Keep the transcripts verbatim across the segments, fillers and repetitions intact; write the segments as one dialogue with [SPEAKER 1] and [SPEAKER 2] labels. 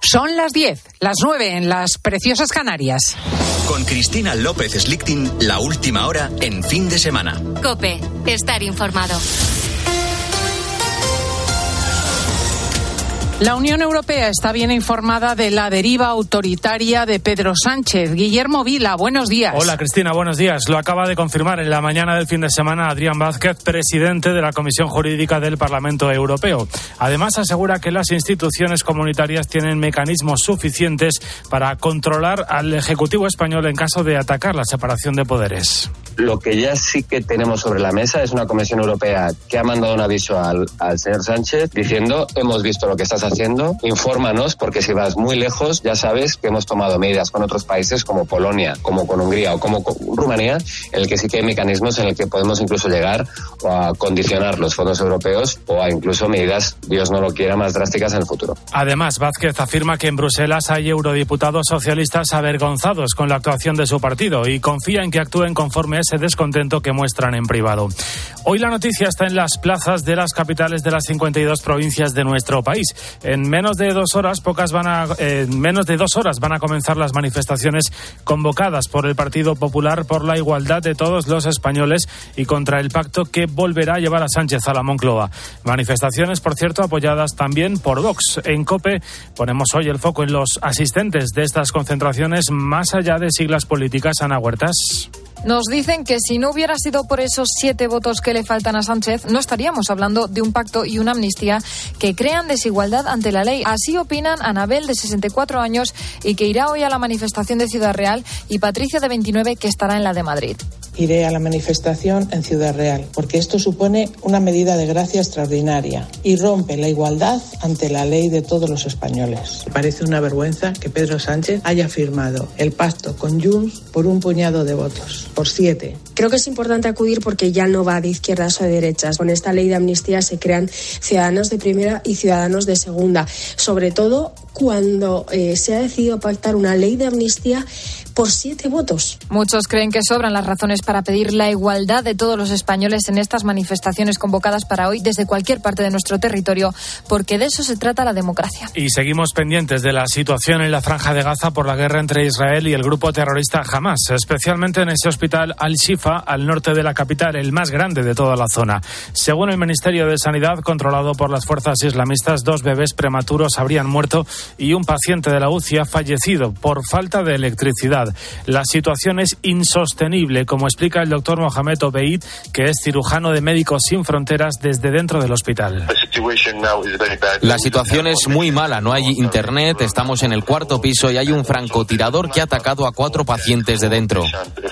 [SPEAKER 1] Son las diez, las nueve en las preciosas Canarias.
[SPEAKER 2] Con Cristina López Slichting, la última hora en fin de semana.
[SPEAKER 3] COPE, estar informado.
[SPEAKER 1] La Unión Europea está bien informada de la deriva autoritaria de Pedro Sánchez. Guillermo Vila, buenos días.
[SPEAKER 4] Hola Cristina, buenos días. Lo acaba de confirmar en la mañana del fin de semana Adrián Vázquez, presidente de la Comisión Jurídica del Parlamento Europeo. Además asegura que las instituciones comunitarias tienen mecanismos suficientes para controlar al Ejecutivo español en caso de atacar la separación de poderes.
[SPEAKER 5] Lo que ya sí que tenemos sobre la mesa es una Comisión Europea que ha mandado un aviso al, al señor Sánchez diciendo: hemos visto lo que estás haciendo, infórmanos, porque si vas muy lejos ya sabes que hemos tomado medidas con otros países como Polonia, como con Hungría o como con Rumanía, en el que sí que hay mecanismos en el que podemos incluso llegar a condicionar los fondos europeos o a incluso medidas, Dios no lo quiera, más drásticas en el futuro.
[SPEAKER 4] Además, Vázquez afirma que en Bruselas hay eurodiputados socialistas avergonzados con la actuación de su partido y confía en que actúen conforme a ese descontento que muestran en privado. Hoy la noticia está en las plazas de las capitales de las cincuenta y dos provincias de nuestro país. En menos de dos horas, pocas van a, eh, menos de dos horas van a comenzar las manifestaciones convocadas por el Partido Popular por la igualdad de todos los españoles y contra el pacto que volverá a llevar a Sánchez a la Moncloa. Manifestaciones, por cierto, apoyadas también por Vox. En COPE ponemos hoy el foco en los asistentes de estas concentraciones más allá de siglas políticas. Ana Huertas.
[SPEAKER 6] Nos dicen que si no hubiera sido por esos siete votos que le faltan a Sánchez, no estaríamos hablando de un pacto y una amnistía que crean desigualdad ante la ley. Así opinan Anabel, de sesenta y cuatro años, y que irá hoy a la manifestación de Ciudad Real, y Patricia, de veintinueve, que estará en la de Madrid.
[SPEAKER 7] Iré a la manifestación en Ciudad Real, porque esto supone una medida de gracia extraordinaria y rompe la igualdad ante la ley de todos los españoles. Me parece una vergüenza que Pedro Sánchez haya firmado el pacto con Junts por un puñado de votos, por siete.
[SPEAKER 8] Creo que es importante acudir porque ya no va de izquierdas o de derechas. Con esta ley de amnistía se crean ciudadanos de primera y ciudadanos de segunda, sobre todo cuando eh, se ha decidido pactar una ley de amnistía por siete votos.
[SPEAKER 6] Muchos creen que sobran las razones para pedir la igualdad de todos los españoles en estas manifestaciones convocadas para hoy desde cualquier parte de nuestro territorio, porque de eso se trata la democracia.
[SPEAKER 4] Y seguimos pendientes de la situación en la Franja de Gaza por la guerra entre Israel y el grupo terrorista Hamas, especialmente en ese hospital Al-Shifa, al norte de la capital, el más grande de toda la zona. Según el Ministerio de Sanidad, controlado por las fuerzas islamistas, dos bebés prematuros habrían muerto y un paciente de la U C I ha fallecido por falta de electricidad. La situación es insostenible, como explica el doctor Mohamed Obeid, que es cirujano de Médicos Sin Fronteras, desde dentro del hospital.
[SPEAKER 9] La situación es muy mala, no hay internet, estamos en el cuarto piso y hay un francotirador que ha atacado a cuatro pacientes de dentro.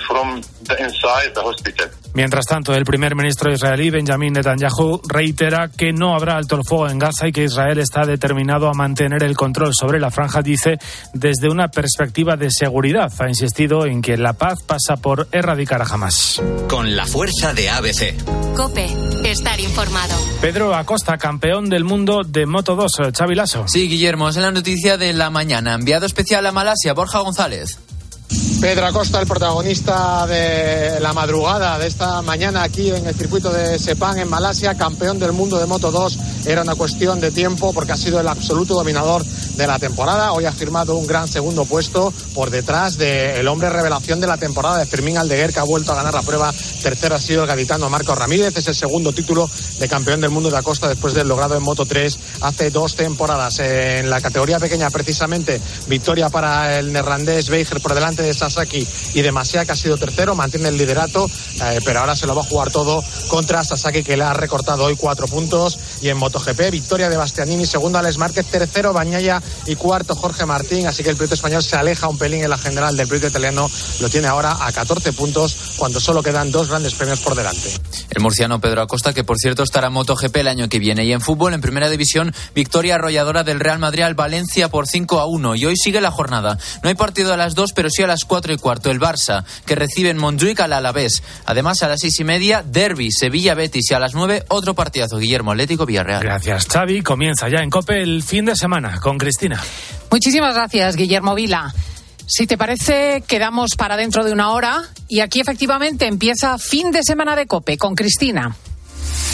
[SPEAKER 4] Mientras tanto, el primer ministro israelí, Benjamin Netanyahu, reitera que no habrá alto el fuego en Gaza y que Israel está determinado a mantener el control sobre la franja, dice, desde una perspectiva de seguridad. Ha insistido en que la paz pasa por erradicar a Hamas.
[SPEAKER 2] Con la fuerza de A B C.
[SPEAKER 3] COPE, estar informado.
[SPEAKER 4] Pedro Acosta, campeón del mundo de Moto dos. Xavi Lasso.
[SPEAKER 10] Sí, Guillermo, es la noticia de la mañana. Enviado especial a Malasia, Borja González.
[SPEAKER 11] Pedro Acosta, el protagonista de la madrugada de esta mañana aquí en el circuito de Sepang en Malasia, campeón del mundo de Moto dos. Era una cuestión de tiempo porque ha sido el absoluto dominador de la temporada. Hoy ha firmado un gran segundo puesto por detrás del hombre revelación de la temporada, de Fermín Aldeguer, que ha vuelto a ganar la prueba. Tercero ha sido el gaditano Marcos Ramírez. Es el segundo título de campeón del mundo de Acosta después del logrado en Moto tres hace dos temporadas. En la categoría pequeña, precisamente, victoria para el neerlandés Weiger por delante de Sasaki y de Masia, que ha sido tercero, mantiene el liderato, eh, pero ahora se lo va a jugar todo contra Sasaki, que le ha recortado hoy cuatro puntos. Y en MotoGP, victoria de Bastianini, segundo Alex Márquez, tercero Bagnaia y cuarto Jorge Martín, así que el piloto español se aleja un pelín en la general del piloto italiano, lo tiene ahora a catorce puntos cuando solo quedan dos grandes premios por delante.
[SPEAKER 10] El murciano Pedro Acosta, que por cierto estará en MotoGP el año que viene. Y en fútbol, en primera división, victoria arrolladora del Real Madrid al Valencia por cinco a uno, y hoy sigue la jornada. No hay partido a las dos, pero sí a las cuatro y cuarto. El Barça, que recibe en Montjuic al Alavés. Además, a las seis y media, derbi Sevilla-Betis, y a las nueve, otro partidazo, Guillermo, Atlético Villarreal.
[SPEAKER 4] Gracias, Xavi. Comienza ya en COPE el fin de semana con Cristina.
[SPEAKER 1] Muchísimas gracias, Guillermo Vila. Si te parece, quedamos para dentro de una hora y aquí efectivamente empieza fin de semana de COPE con Cristina.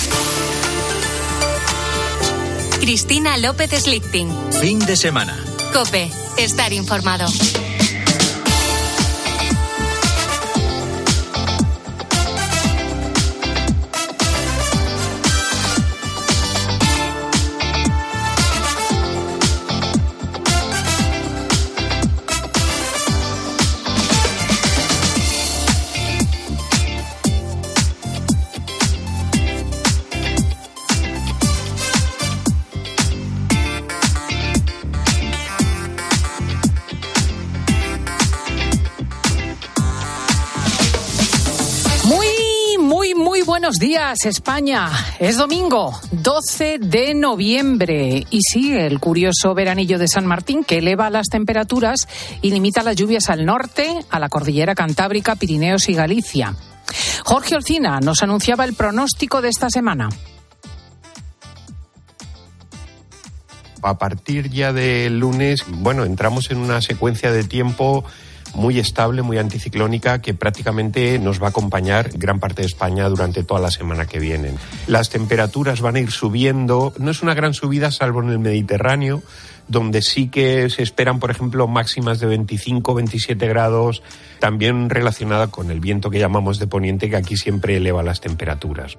[SPEAKER 3] Cristina López Slichting.
[SPEAKER 2] Fin de semana
[SPEAKER 3] COPE. Estar informado.
[SPEAKER 1] Buenos días, España. Es domingo, doce de noviembre, y sigue el curioso veranillo de San Martín, que eleva las temperaturas y limita las lluvias al norte, a la cordillera Cantábrica, Pirineos y Galicia. Jorge Olcina nos anunciaba el pronóstico de esta semana.
[SPEAKER 12] A partir ya del lunes, bueno, entramos en una secuencia de tiempo muy estable, muy anticiclónica, que prácticamente nos va a acompañar gran parte de España durante toda la semana que viene. Las temperaturas van a ir subiendo, no es una gran subida salvo en el Mediterráneo, donde sí que se esperan, por ejemplo, máximas de veinticinco, veintisiete grados, también relacionada con el viento que llamamos de poniente, que aquí siempre eleva las temperaturas.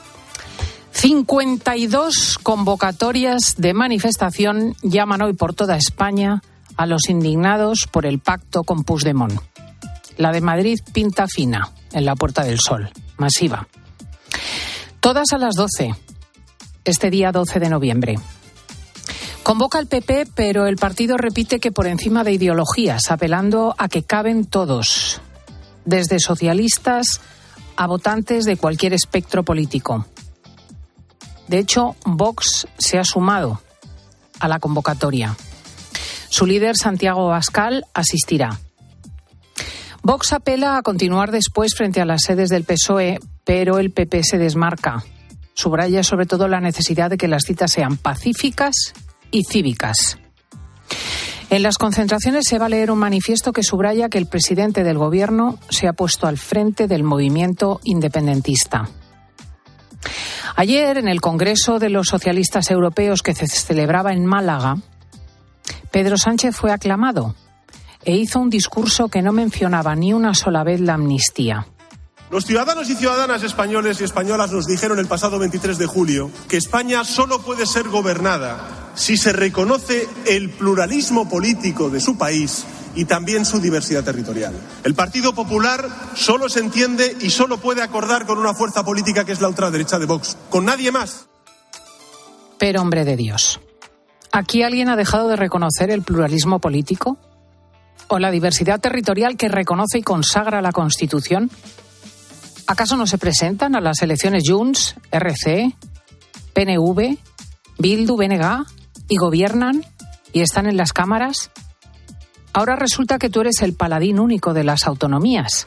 [SPEAKER 1] cincuenta y dos convocatorias de manifestación llaman hoy por toda España a los indignados por el pacto con Puigdemont. La de Madrid pinta fina, en la Puerta del Sol, masiva. Todas a las doce, este día doce de noviembre. Convoca el P P, pero el partido repite que por encima de ideologías, apelando a que caben todos, desde socialistas a votantes de cualquier espectro político. De hecho, Vox se ha sumado a la convocatoria. Su líder, Santiago Abascal, asistirá. Vox apela a continuar después frente a las sedes del P S O E, pero el P P se desmarca. Subraya sobre todo la necesidad de que las citas sean pacíficas y cívicas. En las concentraciones se va a leer un manifiesto que subraya que el presidente del gobierno se ha puesto al frente del movimiento independentista. Ayer, en el Congreso de los Socialistas Europeos que se celebraba en Málaga, Pedro Sánchez fue aclamado e hizo un discurso que no mencionaba ni una sola vez la amnistía.
[SPEAKER 13] Los ciudadanos y ciudadanas españoles y españolas nos dijeron el pasado veintitrés de julio que España solo puede ser gobernada si se reconoce el pluralismo político de su país y también su diversidad territorial. El Partido Popular solo se entiende y solo puede acordar con una fuerza política que es la ultraderecha de Vox, con nadie más.
[SPEAKER 1] Pero, hombre de Dios, ¿aquí alguien ha dejado de reconocer el pluralismo político? ¿O la diversidad territorial que reconoce y consagra la Constitución? ¿Acaso no se presentan a las elecciones Junts, R C, P N V, Bildu, B N G y gobiernan y están en las cámaras? Ahora resulta que tú eres el paladín único de las autonomías.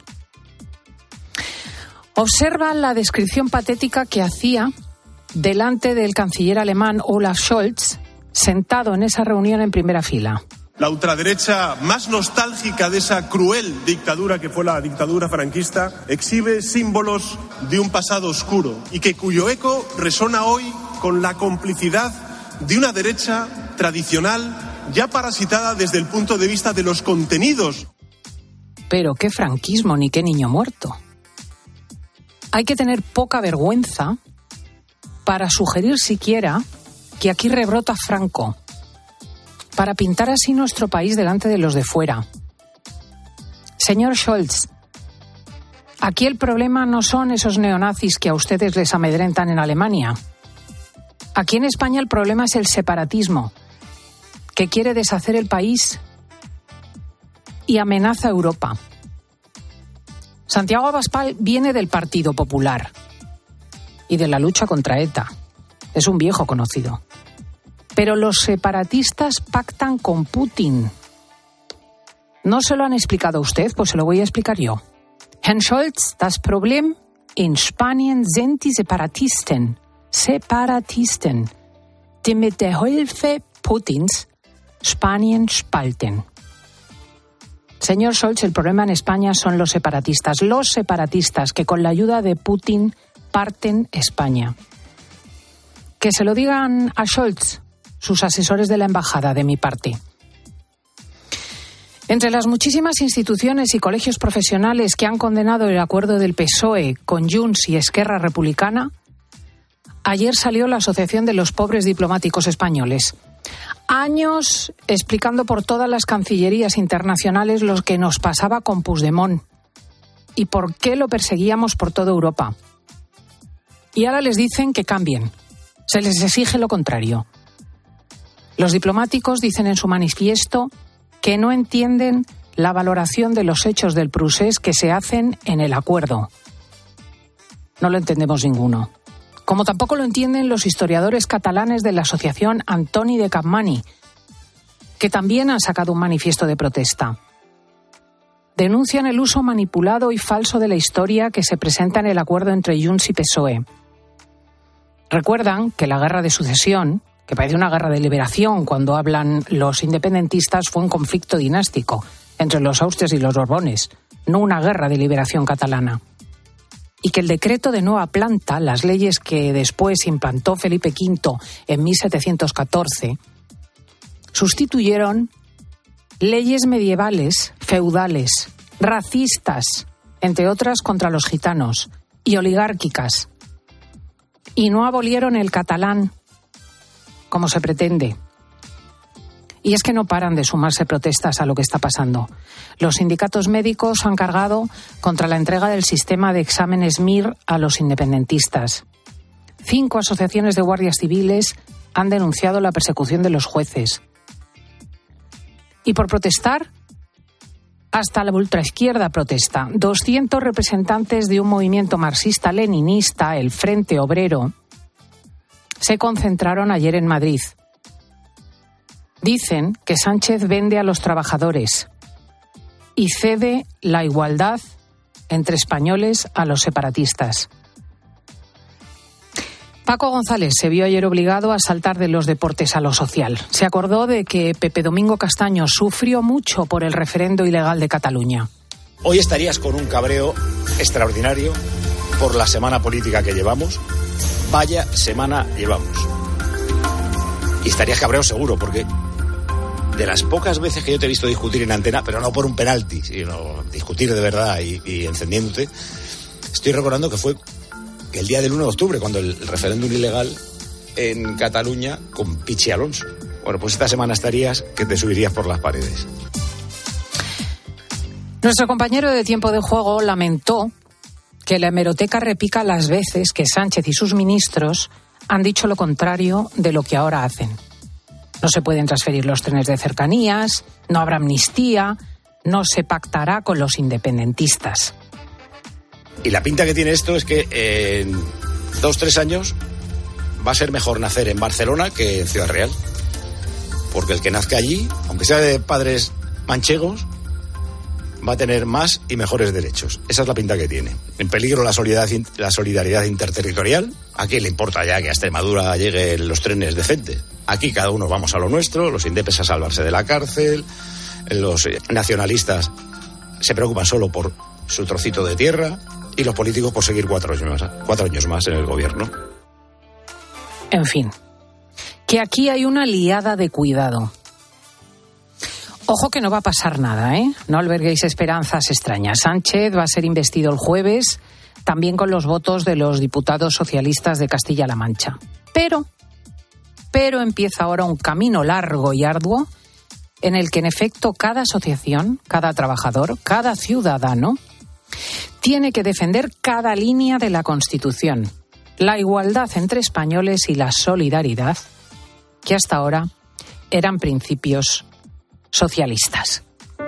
[SPEAKER 1] Observa la descripción patética que hacía delante del canciller alemán Olaf Scholz, sentado en esa reunión en primera fila.
[SPEAKER 13] La ultraderecha más nostálgica de esa cruel dictadura que fue la dictadura franquista exhibe símbolos de un pasado oscuro y que cuyo eco resona hoy con la complicidad de una derecha tradicional ya parasitada desde el punto de vista de los contenidos.
[SPEAKER 1] Pero qué franquismo ni qué niño muerto. Hay que tener poca vergüenza para sugerir siquiera que aquí rebrota Franco, para pintar así nuestro país delante de los de fuera. Señor Scholz, aquí el problema no son esos neonazis que a ustedes les amedrentan en Alemania. Aquí en España el problema es el separatismo, que quiere deshacer el país y amenaza a Europa. Santiago Abascal viene del Partido Popular y de la lucha contra ETA. Es un viejo conocido. Pero los separatistas pactan con Putin. ¿No se lo han explicado a usted? Pues se lo voy a explicar yo. Herr Scholz, das Problem in Spanien sind die Separatisten. Separatisten, die mit der Hilfe Putins Spanien spalten. Señor Scholz, el problema en España son los separatistas. Los separatistas que con la ayuda de Putin parten España. Que se lo digan a Scholz sus asesores de la embajada, de mi parte. Entre las muchísimas instituciones y colegios profesionales que han condenado el acuerdo del P S O E con Junts y Esquerra Republicana, ayer salió la Asociación de los Pobres Diplomáticos Españoles. Años explicando por todas las cancillerías internacionales lo que nos pasaba con Puigdemont y por qué lo perseguíamos por toda Europa. Y ahora les dicen que cambien. Se les exige lo contrario. Los diplomáticos dicen en su manifiesto que no entienden la valoración de los hechos del procés que se hacen en el acuerdo. No lo entendemos ninguno. Como tampoco lo entienden los historiadores catalanes de la asociación Antoni de Capmany, que también han sacado un manifiesto de protesta. Denuncian el uso manipulado y falso de la historia que se presenta en el acuerdo entre Junts y P S O E. Recuerdan que la guerra de sucesión, que parece una guerra de liberación cuando hablan los independentistas, fue un conflicto dinástico entre los Austrias y los Borbones, no una guerra de liberación catalana. Y que el decreto de nueva planta, las leyes que después implantó Felipe quinto en mil setecientos catorce, sustituyeron leyes medievales, feudales, racistas, entre otras contra los gitanos, y oligárquicas. Y no abolieron el catalán, como se pretende. Y es que no paran de sumarse protestas a lo que está pasando. Los sindicatos médicos han cargado contra la entrega del sistema de exámenes M I R a los independentistas. Cinco asociaciones de guardias civiles han denunciado la persecución de los jueces. Y por protestar, hasta la ultraizquierda protesta. doscientos representantes de un movimiento marxista-leninista, el Frente Obrero, se concentraron ayer en Madrid. Dicen que Sánchez vende a los trabajadores y cede la igualdad entre españoles a los separatistas. Paco González se vio ayer obligado a saltar de los deportes a lo social. Se acordó de que Pepe Domingo Castaño sufrió mucho por el referendo ilegal de Cataluña.
[SPEAKER 14] Hoy estarías con un cabreo extraordinario por la semana política que llevamos. Vaya semana llevamos. Y estarías cabreado seguro, porque de las pocas veces que yo te he visto discutir en antena, pero no por un penalti, sino discutir de verdad y, y encendiéndote, estoy recordando que fue el día del uno de octubre, cuando el referéndum ilegal en Cataluña con Pichi Alonso. Bueno, pues esta semana estarías que te subirías por las paredes.
[SPEAKER 1] Nuestro compañero de Tiempo de Juego lamentó que la hemeroteca repica las veces que Sánchez y sus ministros han dicho lo contrario de lo que ahora hacen. No se pueden transferir los trenes de cercanías, no habrá amnistía, no se pactará con los independentistas.
[SPEAKER 14] Y la pinta que tiene esto es que en dos, tres años va a ser mejor nacer en Barcelona que en Ciudad Real. Porque el que nazca allí, aunque sea de padres manchegos, va a tener más y mejores derechos. Esa es la pinta que tiene. En peligro la solidaridad, la solidaridad interterritorial. ¿A quién le importa ya que a Extremadura lleguen los trenes decentes? Aquí cada uno vamos a lo nuestro, los indepes a salvarse de la cárcel, los nacionalistas se preocupan solo por su trocito de tierra y los políticos por seguir cuatro años más, cuatro años más en el gobierno.
[SPEAKER 1] En fin, que aquí hay una liada de cuidado. Ojo que no va a pasar nada, ¿eh? No alberguéis esperanzas extrañas. Sánchez va a ser investido el jueves, también con los votos de los diputados socialistas de Castilla-La Mancha. Pero, pero empieza ahora un camino largo y arduo en el que, en efecto, cada asociación, cada trabajador, cada ciudadano tiene que defender cada línea de la Constitución, la igualdad entre españoles y la solidaridad, que hasta ahora eran principios socialistas.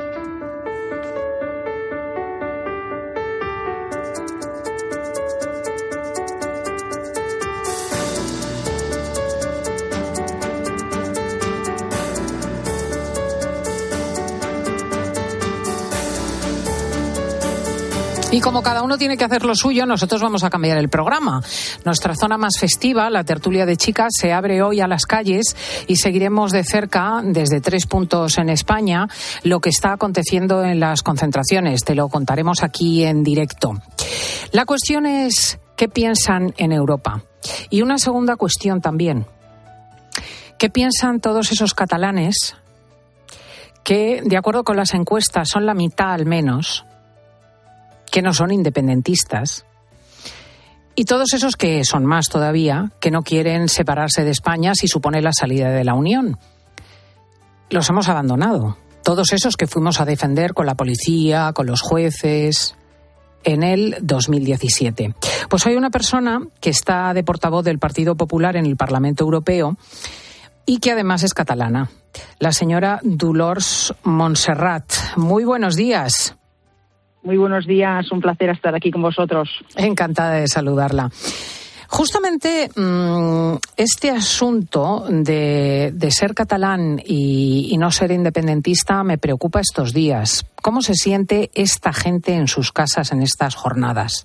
[SPEAKER 1] Y como cada uno tiene que hacer lo suyo, nosotros vamos a cambiar el programa. Nuestra zona más festiva, la tertulia de chicas, se abre hoy a las calles y seguiremos de cerca, desde tres puntos en España, lo que está aconteciendo en las concentraciones. Te lo contaremos aquí en directo. La cuestión es, ¿qué piensan en Europa? Y una segunda cuestión también. ¿Qué piensan todos esos catalanes que, de acuerdo con las encuestas, son la mitad al menos, que no son independentistas. Y todos esos que son más todavía, que no quieren separarse de España si supone la salida de la Unión. Los hemos abandonado. Todos esos que fuimos a defender con la policía, con los jueces, en el dos mil diecisiete. Pues hay una persona que está de portavoz del Partido Popular en el Parlamento Europeo y que además es catalana, la señora Dolors Montserrat. Muy buenos días.
[SPEAKER 15] Muy buenos días, un placer estar aquí con vosotros.
[SPEAKER 1] Encantada de saludarla. Justamente este asunto de, de ser catalán y, y no ser independentista me preocupa estos días. ¿Cómo se siente esta gente en sus casas en estas jornadas?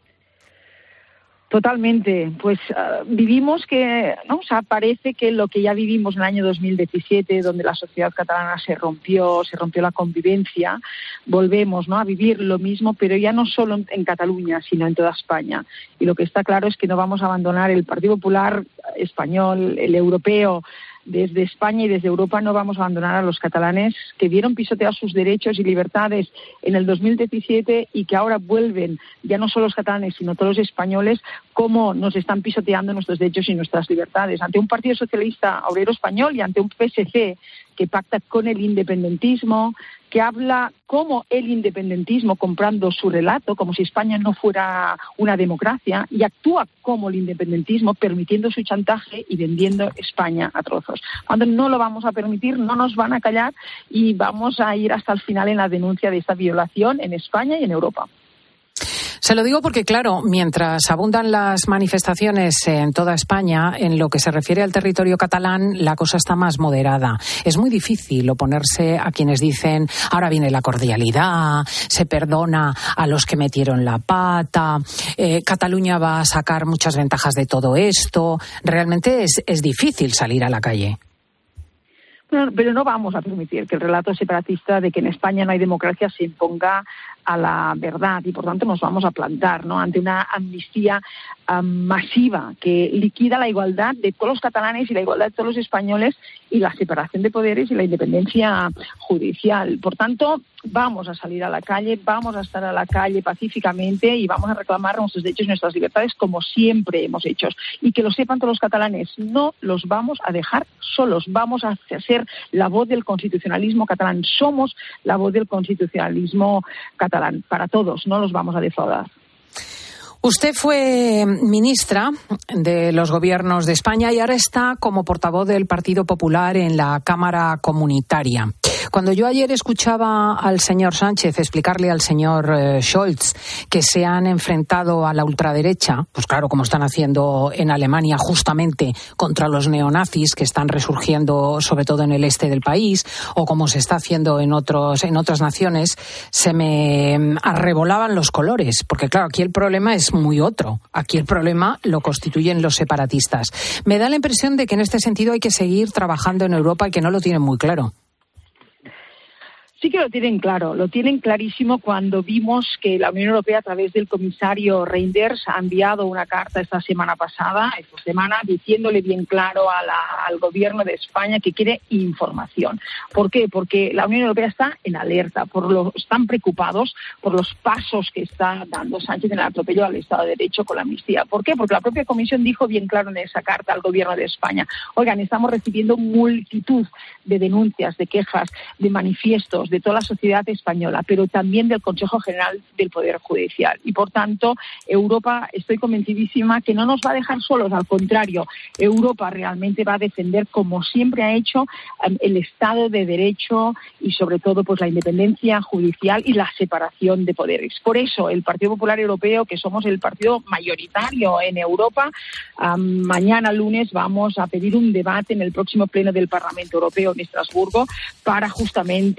[SPEAKER 15] Totalmente. Pues uh, vivimos que, ¿no? O sea, parece que lo que ya vivimos en el año dos mil diecisiete, donde la sociedad catalana se rompió, se rompió la convivencia, volvemos, ¿no?, a vivir lo mismo, pero ya no solo en Cataluña, sino en toda España. Y lo que está claro es que no vamos a abandonar el Partido Popular español, el europeo. Desde España y desde Europa no vamos a abandonar a los catalanes que vieron pisotear sus derechos y libertades en el dos mil diecisiete y que ahora vuelven, ya no solo los catalanes, sino todos los españoles, cómo nos están pisoteando nuestros derechos y nuestras libertades. Ante un Partido Socialista Obrero Español y ante un P S C que pacta con el independentismo, que habla como el independentismo comprando su relato, como si España no fuera una democracia, y actúa como el independentismo permitiendo su chantaje y vendiendo España a trozos. Cuando no lo vamos a permitir, no nos van a callar y vamos a ir hasta el final en la denuncia de esta violación en España y en Europa.
[SPEAKER 1] Se lo digo porque, claro, mientras abundan las manifestaciones en toda España, en lo que se refiere al territorio catalán, la cosa está más moderada. Es muy difícil oponerse a quienes dicen, ahora viene la cordialidad, se perdona a los que metieron la pata, eh, Cataluña va a sacar muchas ventajas de todo esto. Realmente es, es difícil salir a la calle.
[SPEAKER 15] Pero, pero no vamos a permitir que el relato separatista de que en España no hay democracia se imponga a la verdad y por tanto nos vamos a plantar, ¿no?, ante una amnistía um, masiva que liquida la igualdad de todos los catalanes y la igualdad de todos los españoles y la separación de poderes y la independencia judicial. Por tanto, vamos a salir a la calle, vamos a estar a la calle pacíficamente y vamos a reclamar nuestros derechos y nuestras libertades como siempre hemos hecho. Y que lo sepan todos los catalanes, no los vamos a dejar solos, vamos a ser la voz del constitucionalismo catalán, somos la voz del constitucionalismo catalán. Para todos, no los vamos a defraudar.
[SPEAKER 1] Usted fue ministra de los gobiernos de España y ahora está como portavoz del Partido Popular en la Cámara Comunitaria. Cuando yo ayer escuchaba al señor Sánchez explicarle al señor eh, Scholz que se han enfrentado a la ultraderecha, pues claro, como están haciendo en Alemania justamente contra los neonazis que están resurgiendo sobre todo en el este del país, o como se está haciendo en otros en otras naciones, se me arrebolaban los colores, porque claro, aquí el problema es muy otro. Aquí el problema lo constituyen los separatistas. Me da la impresión de que en este sentido hay que seguir trabajando en Europa y que no lo tienen muy claro.
[SPEAKER 15] Sí que lo tienen claro, lo tienen clarísimo cuando vimos que la Unión Europea a través del comisario Reinders ha enviado una carta esta semana pasada, esta semana, diciéndole bien claro a la, al gobierno de España que quiere información. ¿Por qué? Porque la Unión Europea está en alerta, por lo, están preocupados por los pasos que está dando Sánchez en el atropello al Estado de Derecho con la amnistía. ¿Por qué? Porque la propia Comisión dijo bien claro en esa carta al gobierno de España, oigan, estamos recibiendo multitud de denuncias, de quejas, de manifiestos, de toda la sociedad española, pero también del Consejo General del Poder Judicial. Y, por tanto, Europa, estoy convencidísima que no nos va a dejar solos, al contrario, Europa realmente va a defender, como siempre ha hecho, el Estado de Derecho y, sobre todo, pues la independencia judicial y la separación de poderes. Por eso, el Partido Popular Europeo, que somos el partido mayoritario en Europa, um, mañana lunes vamos a pedir un debate en el próximo pleno del Parlamento Europeo en Estrasburgo para justamente explicar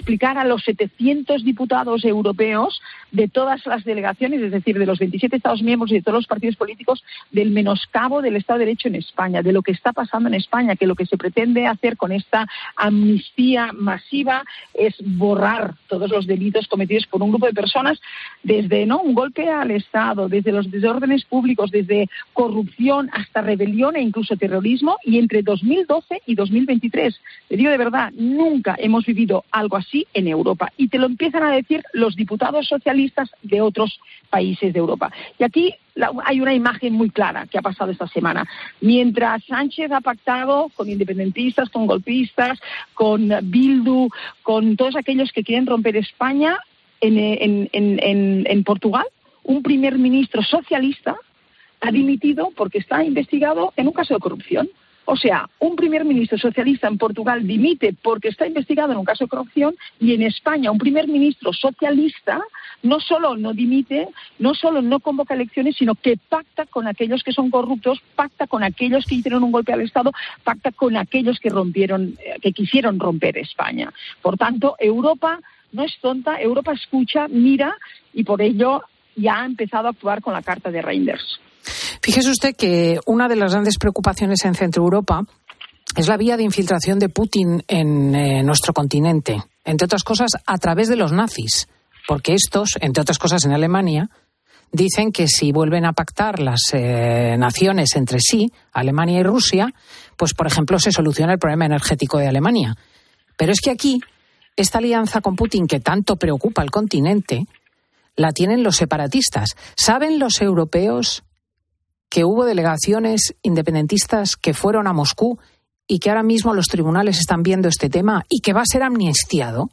[SPEAKER 15] explicar a los setecientos diputados europeos de todas las delegaciones, es decir, de los veintisiete Estados miembros y de todos los partidos políticos, del menoscabo del Estado de Derecho en España, de lo que está pasando en España, que lo que se pretende hacer con esta amnistía masiva es borrar todos los delitos cometidos por un grupo de personas, desde no un golpe al Estado, desde los desórdenes públicos, desde corrupción hasta rebelión e incluso terrorismo, y entre dos mil doce y dos mil veintitrés. Te digo de verdad, nunca hemos vivido algo así en Europa, y te lo empiezan a decir los diputados socialistas de otros países de Europa. Y aquí la, hay una imagen muy clara que ha pasado esta semana. Mientras Sánchez ha pactado con independentistas, con golpistas, con Bildu, con todos aquellos que quieren romper España, en, en, en, en, en Portugal, un primer ministro socialista ha dimitido porque está investigado en un caso de corrupción. O sea, un primer ministro socialista en Portugal dimite porque está investigado en un caso de corrupción, y en España un primer ministro socialista no solo no dimite, no solo no convoca elecciones, sino que pacta con aquellos que son corruptos, pacta con aquellos que hicieron un golpe al Estado, pacta con aquellos que rompieron, que quisieron romper España. Por tanto, Europa no es tonta, Europa escucha, mira, y por ello ya ha empezado a actuar con la carta de Reinders.
[SPEAKER 1] Fíjese usted que una de las grandes preocupaciones en Centro Europa es la vía de infiltración de Putin en eh, nuestro continente, entre otras cosas a través de los nazis, porque estos, entre otras cosas en Alemania, dicen que si vuelven a pactar las eh, naciones entre sí, Alemania y Rusia, pues por ejemplo se soluciona el problema energético de Alemania. Pero es que aquí, esta alianza con Putin que tanto preocupa al continente, la tienen los separatistas. ¿Saben los europeos que hubo delegaciones independentistas que fueron a Moscú y que ahora mismo los tribunales están viendo este tema y que va a ser amnistiado?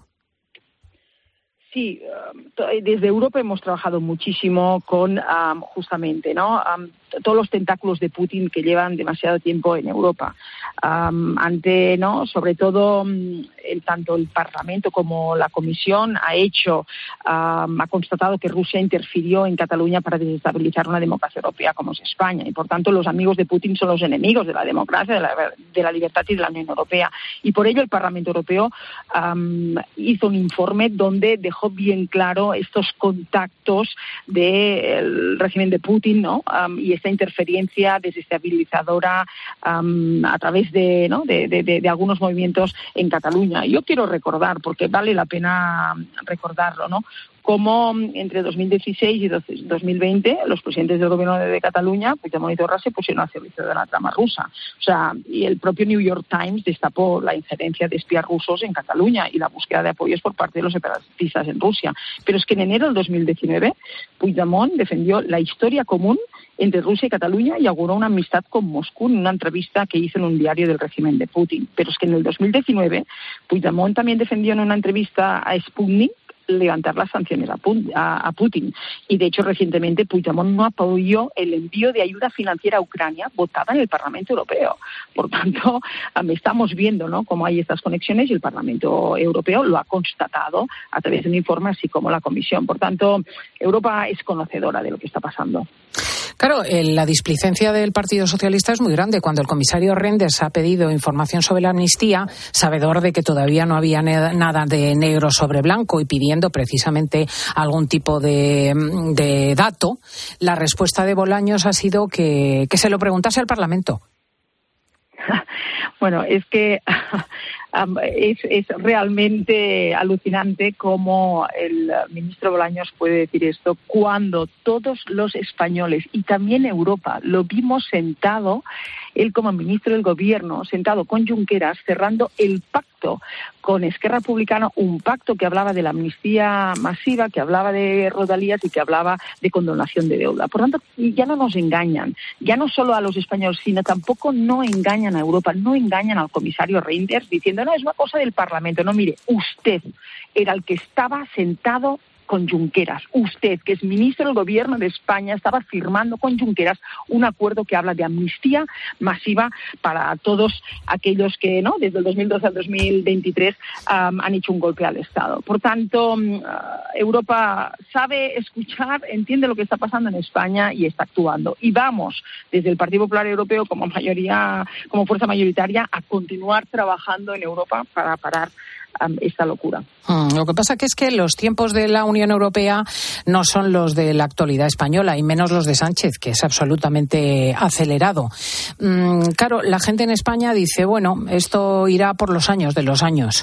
[SPEAKER 15] Sí, desde Europa hemos trabajado muchísimo con um, justamente, ¿no? Um, todos los tentáculos de Putin que llevan demasiado tiempo en Europa. Um, ante, ¿no? Sobre todo, el, tanto el Parlamento como la Comisión ha hecho, um, ha constatado que Rusia interfirió en Cataluña para desestabilizar una democracia europea como es España, y por tanto los amigos de Putin son los enemigos de la democracia, de la, de la libertad y de la Unión Europea. Y por ello el Parlamento Europeo um, hizo un informe donde dejó bien claro estos contactos del régimen de Putin, ¿no? Um, y esta interferencia desestabilizadora um, a través de, ¿no? de, de, de, de algunos movimientos en Cataluña. Yo quiero recordar, porque vale la pena recordarlo, ¿no?, cómo entre dos mil dieciséis y dos mil veinte los presidentes del gobierno de Cataluña, Puigdemont y Torra, se pusieron al servicio de la trama rusa. O sea, y el propio New York Times destapó la injerencia de espías rusos en Cataluña y la búsqueda de apoyos por parte de los separatistas en Rusia. Pero es que en enero del dos mil diecinueve Puigdemont defendió la historia común entre Rusia y Cataluña y auguró una amistad con Moscú en una entrevista que hizo en un diario del régimen de Putin. Pero es que en el dos mil diecinueve Puigdemont también defendió en una entrevista a Sputnik levantar las sanciones a, a, a Putin. Y de hecho recientemente Puigdemont no apoyó el envío de ayuda financiera a Ucrania votada en el Parlamento Europeo. Por tanto, estamos viendo, ¿no?, cómo hay estas conexiones, y el Parlamento Europeo lo ha constatado a través de un informe, así como la Comisión. Por tanto, Europa es conocedora de lo que está pasando.
[SPEAKER 1] Claro, la displicencia del Partido Socialista es muy grande. Cuando el comisario Reinders ha pedido información sobre la amnistía, sabedor de que todavía no había nada de negro sobre blanco y pidiendo precisamente algún tipo de, de dato, la respuesta de Bolaños ha sido que, que se lo preguntase al Parlamento.
[SPEAKER 15] Bueno, es que um, es, es realmente alucinante cómo el ministro Bolaños puede decir esto cuando todos los españoles y también Europa lo vimos sentado, él como ministro del Gobierno, sentado con Junqueras, cerrando el pacto con Esquerra Republicana, un pacto que hablaba de la amnistía masiva, que hablaba de Rodalías y que hablaba de condonación de deuda. Por tanto, ya no nos engañan, ya no solo a los españoles, sino tampoco no engañan a Europa, no engañan al comisario Reinders diciendo, no, es una cosa del Parlamento. No, mire, usted era el que estaba sentado con Junqueras. Usted, que es ministro del Gobierno de España, estaba firmando con Junqueras un acuerdo que habla de amnistía masiva para todos aquellos que, ¿no?, desde el dos mil doce al dos mil veintitrés um, han hecho un golpe al Estado. Por tanto, uh, Europa sabe escuchar, entiende lo que está pasando en España y está actuando. Y vamos, desde el Partido Popular Europeo, como mayoría, como fuerza mayoritaria, a continuar trabajando en Europa para parar um, esta locura.
[SPEAKER 1] Mm, lo que pasa que es que los tiempos de la Unión Europea no son los de la actualidad española, y menos los de Sánchez, que es absolutamente acelerado. Mm, claro, la gente en España dice, bueno, esto irá por los años de los años.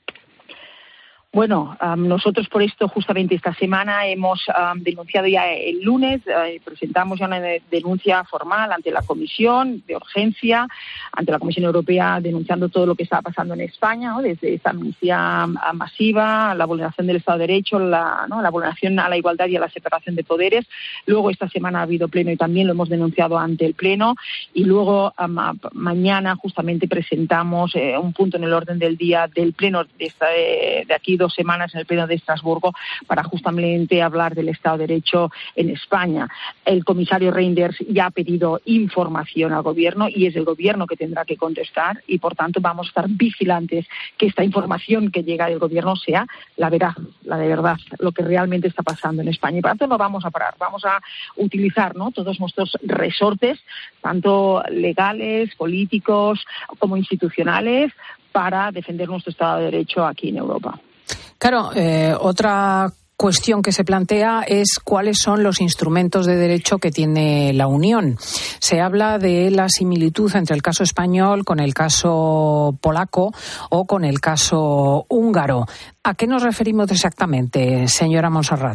[SPEAKER 15] Bueno, um, nosotros por esto justamente esta semana hemos um, denunciado ya el lunes, eh, presentamos ya una denuncia formal ante la Comisión de urgencia, ante la Comisión Europea, denunciando todo lo que está pasando en España, ¿no? Desde esta amnistía masiva, la vulneración del Estado de Derecho, la, ¿no? la vulneración a la igualdad y a la separación de poderes. Luego esta semana ha habido pleno y también lo hemos denunciado ante el pleno, y luego um, mañana justamente presentamos eh, un punto en el orden del día del pleno de, esta, de, de aquí dos semanas en el pleno de Estrasburgo para justamente hablar del Estado de Derecho en España. El comisario Reinders ya ha pedido información al gobierno y es el gobierno que tendrá que contestar, y por tanto vamos a estar vigilantes que esta información que llega del gobierno sea la veraz, la de verdad, lo que realmente está pasando en España. Y por tanto no vamos a parar, vamos a utilizar, ¿no?, todos nuestros resortes, tanto legales, políticos como institucionales, para defender nuestro Estado de Derecho aquí en Europa.
[SPEAKER 1] Claro, eh, otra cuestión que se plantea es cuáles son los instrumentos de derecho que tiene la Unión. Se habla de la similitud entre el caso español con el caso polaco o con el caso húngaro. ¿A qué nos referimos exactamente, señora Montserrat?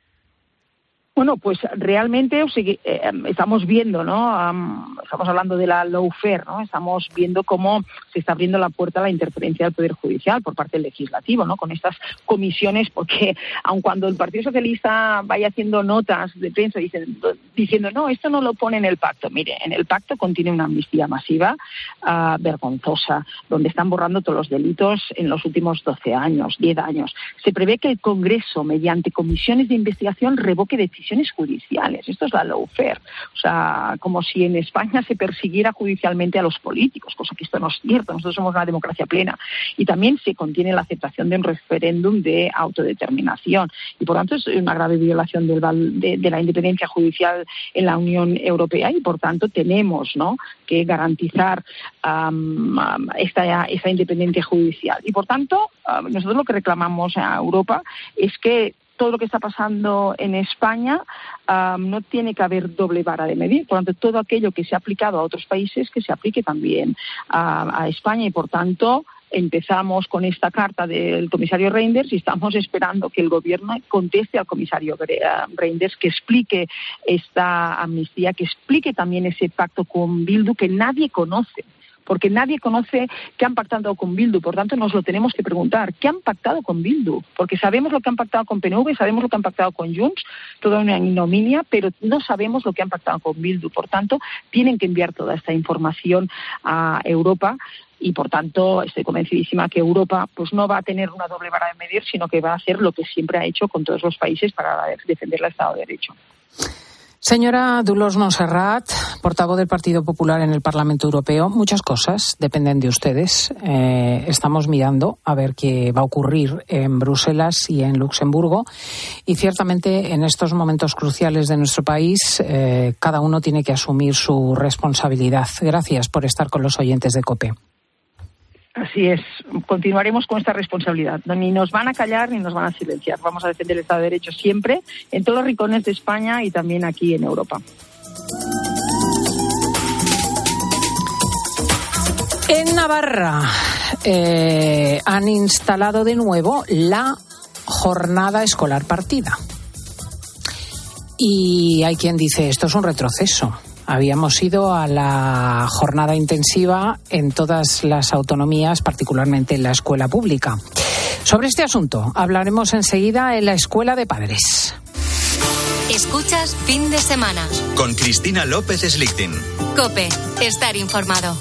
[SPEAKER 15] Bueno, pues realmente o sea, eh, estamos viendo, ¿no? Um, estamos hablando de la lawfare, ¿no? Estamos viendo cómo se está abriendo la puerta a la interferencia del Poder Judicial por parte del Legislativo, ¿no? Con estas comisiones, porque aun cuando el Partido Socialista vaya haciendo notas de prensa diciendo, diciendo no, esto no lo pone en el pacto. Mire, en el pacto contiene una amnistía masiva, uh, vergonzosa, donde están borrando todos los delitos en los últimos doce años, diez años. Se prevé que el Congreso, mediante comisiones de investigación, revoque decisiones judiciales. Esto es la lawfare. O sea, como si en España se persiguiera judicialmente a los políticos, cosa que esto no es cierto. Nosotros somos una democracia plena. Y también se contiene la aceptación de un referéndum de autodeterminación. Y por tanto es una grave violación del, de, de la independencia judicial en la Unión Europea, y por tanto tenemos, ¿no?, que garantizar um, esta, esta independencia judicial. Y por tanto, um, nosotros lo que reclamamos a Europa es que todo lo que está pasando en España um, no tiene que haber doble vara de medir. Por lo tanto, todo aquello que se ha aplicado a otros países, que se aplique también a, a España. Y por tanto, empezamos con esta carta del comisario Reinders y estamos esperando que el gobierno conteste al comisario Reinders, que explique esta amnistía, que explique también ese pacto con Bildu que nadie conoce. Porque nadie conoce qué han pactado con Bildu, por tanto nos lo tenemos que preguntar. ¿Qué han pactado con Bildu? Porque sabemos lo que han pactado con P N V, sabemos lo que han pactado con Junts, toda una ignominia, pero no sabemos lo que han pactado con Bildu. Por tanto, tienen que enviar toda esta información a Europa. Y, por tanto, estoy convencidísima que Europa pues no va a tener una doble vara de medir, sino que va a hacer lo que siempre ha hecho con todos los países para defender el Estado de Derecho.
[SPEAKER 1] Señora Dolors Montserrat, portavoz del Partido Popular en el Parlamento Europeo, muchas cosas dependen de ustedes. Eh, estamos mirando a ver qué va a ocurrir en Bruselas y en Luxemburgo, y ciertamente en estos momentos cruciales de nuestro país eh, cada uno tiene que asumir su responsabilidad. Gracias por estar con los oyentes de COPE.
[SPEAKER 15] Así es, continuaremos con esta responsabilidad. Ni nos van a callar ni nos van a silenciar. Vamos a defender el Estado de Derecho siempre, en todos los rincones de España y también aquí en Europa.
[SPEAKER 1] En Navarra eh, han instalado de nuevo la jornada escolar partida. Y hay quien dice, esto es un retroceso. Habíamos ido a la jornada intensiva en todas las autonomías, particularmente en la escuela pública. Sobre este asunto hablaremos enseguida en la Escuela de Padres.
[SPEAKER 3] Escuchas Fin de Semana
[SPEAKER 2] con Cristina López Slichting.
[SPEAKER 3] COPE, estar informado.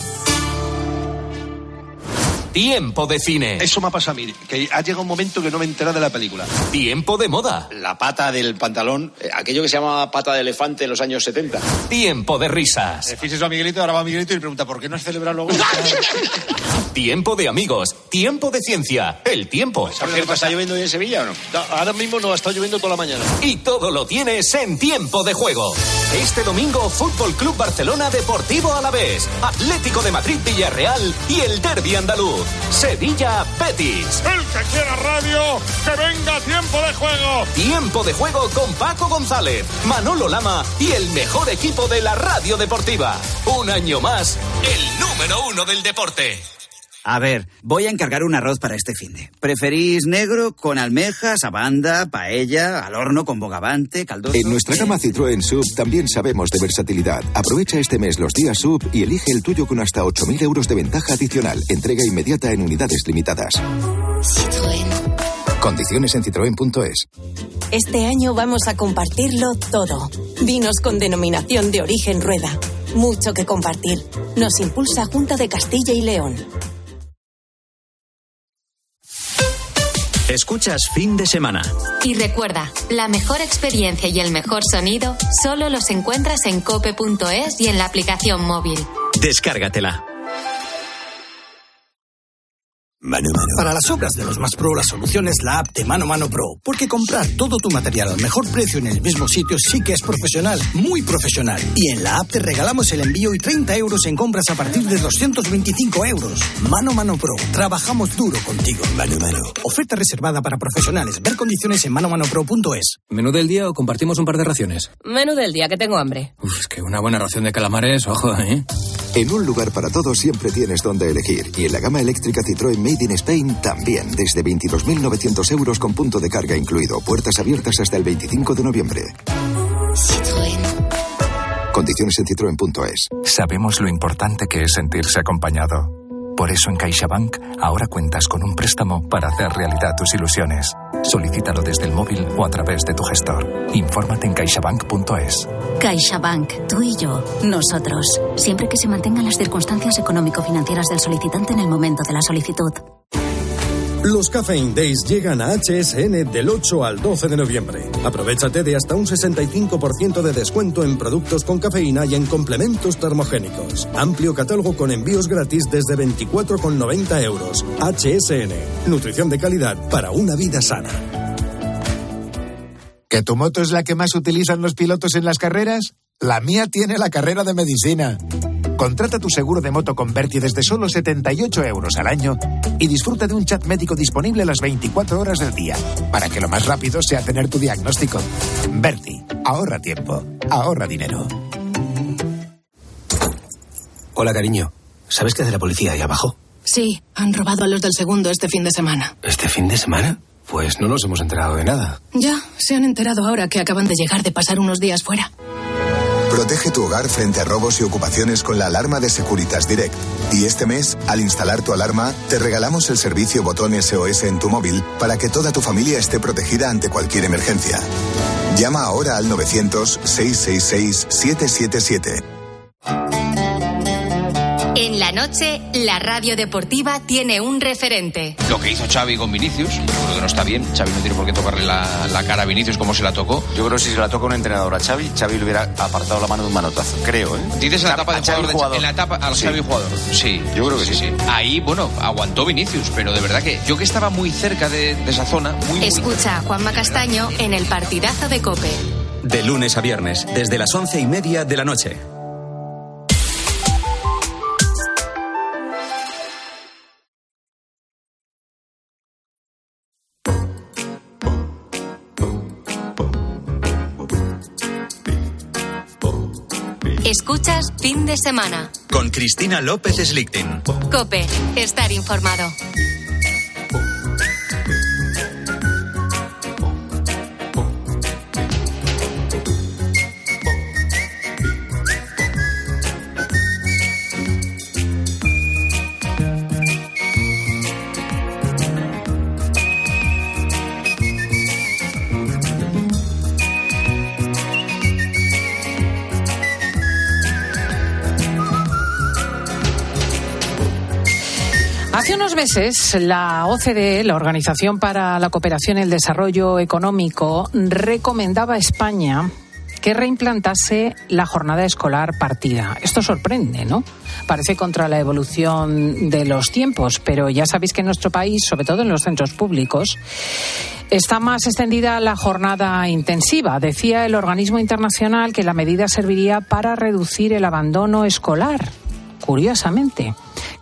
[SPEAKER 16] Tiempo de cine.
[SPEAKER 17] Eso me ha pasado a mí, que ha llegado un momento que no me he enterado de la película.
[SPEAKER 16] Tiempo de moda.
[SPEAKER 14] La pata del pantalón, aquello que se llamaba pata de elefante en los años setenta.
[SPEAKER 16] Tiempo de risas.
[SPEAKER 17] Eh, Fíjese a Miguelito, ahora va a Miguelito y le pregunta, ¿por qué no has celebrado luego?
[SPEAKER 16] Tiempo de amigos. Tiempo de ciencia. El tiempo.
[SPEAKER 14] Por cierto, ¿está lloviendo hoy en Sevilla o no?
[SPEAKER 17] No, ahora mismo no, ha estado lloviendo toda la mañana.
[SPEAKER 16] Y todo lo tienes en Tiempo de Juego. Este domingo, Fútbol Club Barcelona Deportivo Alavés, Atlético de Madrid Villarreal y el Derbi andaluz. andaluz. Sevilla Betis.
[SPEAKER 18] El que quiera radio, que venga Tiempo de Juego.
[SPEAKER 16] Tiempo de Juego con Paco González, Manolo Lama y el mejor equipo de la radio deportiva. Un año más, el número uno del deporte.
[SPEAKER 19] A ver, voy a encargar un arroz para este finde. ¿Preferís negro con almejas, abanda, paella, al horno con bogavante, caldoso?
[SPEAKER 20] En nuestra gama Citroën S U V también sabemos de versatilidad. Aprovecha este mes los días S U V y elige el tuyo con hasta ocho mil euros de ventaja adicional. Entrega inmediata en unidades limitadas.
[SPEAKER 21] Citroën.
[SPEAKER 20] Condiciones en citroen punto es.
[SPEAKER 21] Este año vamos a compartirlo todo. Vinos con denominación de origen Rueda. Mucho que compartir. Nos impulsa Junta de Castilla y León.
[SPEAKER 2] Escuchas Fin de Semana.
[SPEAKER 3] Y recuerda, la mejor experiencia y el mejor sonido solo los encuentras en cope punto es y en la aplicación móvil.
[SPEAKER 2] Descárgatela.
[SPEAKER 22] Mano Mano. Para las obras de los más pro, la solución es la app de Mano Mano Pro. Porque comprar todo tu material al mejor precio en el mismo sitio sí que es profesional, muy profesional. Y en la app te regalamos el envío y treinta euros en compras a partir de doscientos veinticinco euros. Mano Mano Pro. Trabajamos duro contigo. Mano Mano. Oferta reservada para profesionales. Ver condiciones en mano mano pro punto es.
[SPEAKER 23] ¿Menú del día o compartimos un par de raciones?
[SPEAKER 24] Menú del día, que tengo hambre.
[SPEAKER 23] Uf, es que una buena ración de calamares, ojo, ¿eh?
[SPEAKER 20] En un lugar para todos siempre tienes donde elegir. Y en la gama eléctrica Citroën Made in Spain también. Desde veintidós mil novecientos euros con punto de carga incluido. Puertas abiertas hasta el veinticinco de noviembre.
[SPEAKER 21] Citroën.
[SPEAKER 20] Condiciones en citroen punto es.
[SPEAKER 25] Sabemos lo importante que es sentirse acompañado. Por eso en CaixaBank ahora cuentas con un préstamo para hacer realidad tus ilusiones. Solicítalo desde el móvil o a través de tu gestor. Infórmate en caixabank punto es.
[SPEAKER 26] CaixaBank, tú y yo, nosotros. Siempre que se mantengan las circunstancias económico-financieras del solicitante en el momento de la solicitud.
[SPEAKER 27] Los Caffeine Days llegan a H S N del ocho al doce de noviembre. Aprovechate de hasta un sesenta y cinco por ciento de descuento en productos con cafeína y en complementos termogénicos. Amplio catálogo con envíos gratis desde veinticuatro con noventa euros. H S N. Nutrición de calidad para una vida sana.
[SPEAKER 28] ¿Que tu moto es la que más utilizan los pilotos en las carreras? La mía tiene la carrera de medicina. Contrata tu seguro de moto con Berti desde solo setenta y ocho euros al año y disfruta de un chat médico disponible las veinticuatro horas del día, para que lo más rápido sea tener tu diagnóstico. Berti, ahorra tiempo, ahorra dinero.
[SPEAKER 29] Hola, cariño. ¿Sabes qué hace la policía ahí abajo?
[SPEAKER 24] Sí, han robado a los del segundo este fin de semana.
[SPEAKER 29] ¿Este fin de semana? Pues no nos hemos enterado de nada.
[SPEAKER 24] Ya, se han enterado ahora que acaban de llegar de pasar unos días fuera.
[SPEAKER 30] Protege tu hogar frente a robos y ocupaciones con la alarma de Securitas Direct. Y este mes, al instalar tu alarma, te regalamos el servicio botón S O S en tu móvil para que toda tu familia esté protegida ante cualquier emergencia. Llama ahora al novecientos, seiscientos sesenta y seis, setecientos setenta y siete.
[SPEAKER 3] En la noche, la radio deportiva tiene un referente.
[SPEAKER 31] Lo que hizo Xavi con Vinicius, yo creo que no está bien. Xavi no tiene por qué tocarle la, la cara a Vinicius como se la tocó.
[SPEAKER 14] Yo creo que si se la toca un entrenador a Xavi, Xavi le hubiera apartado la mano de un manotazo, creo, ¿eh?
[SPEAKER 31] Dices en la etapa de jugador, de, jugador. En la etapa al sí. Xavi jugador. Sí.
[SPEAKER 14] Yo creo que sí.
[SPEAKER 31] sí, sí. Ahí, bueno, aguantó Vinicius, pero de verdad que yo que estaba muy cerca de, de esa zona... Muy,
[SPEAKER 3] Escucha a Juanma Castaño en el partidazo de COPE.
[SPEAKER 2] De lunes a viernes, desde las once y media de la noche.
[SPEAKER 3] Escuchas Fin de Semana.
[SPEAKER 2] Con Cristina López Slichting.
[SPEAKER 3] COPE, estar informado.
[SPEAKER 1] Hace unos meses, la O C D E, la Organización para la Cooperación y el Desarrollo Económico, recomendaba a España que reimplantase la jornada escolar partida. Esto sorprende, ¿no? Parece contra la evolución de los tiempos, pero ya sabéis que en nuestro país, sobre todo en los centros públicos, está más extendida la jornada intensiva. Decía el organismo internacional que la medida serviría para reducir el abandono escolar. Curiosamente,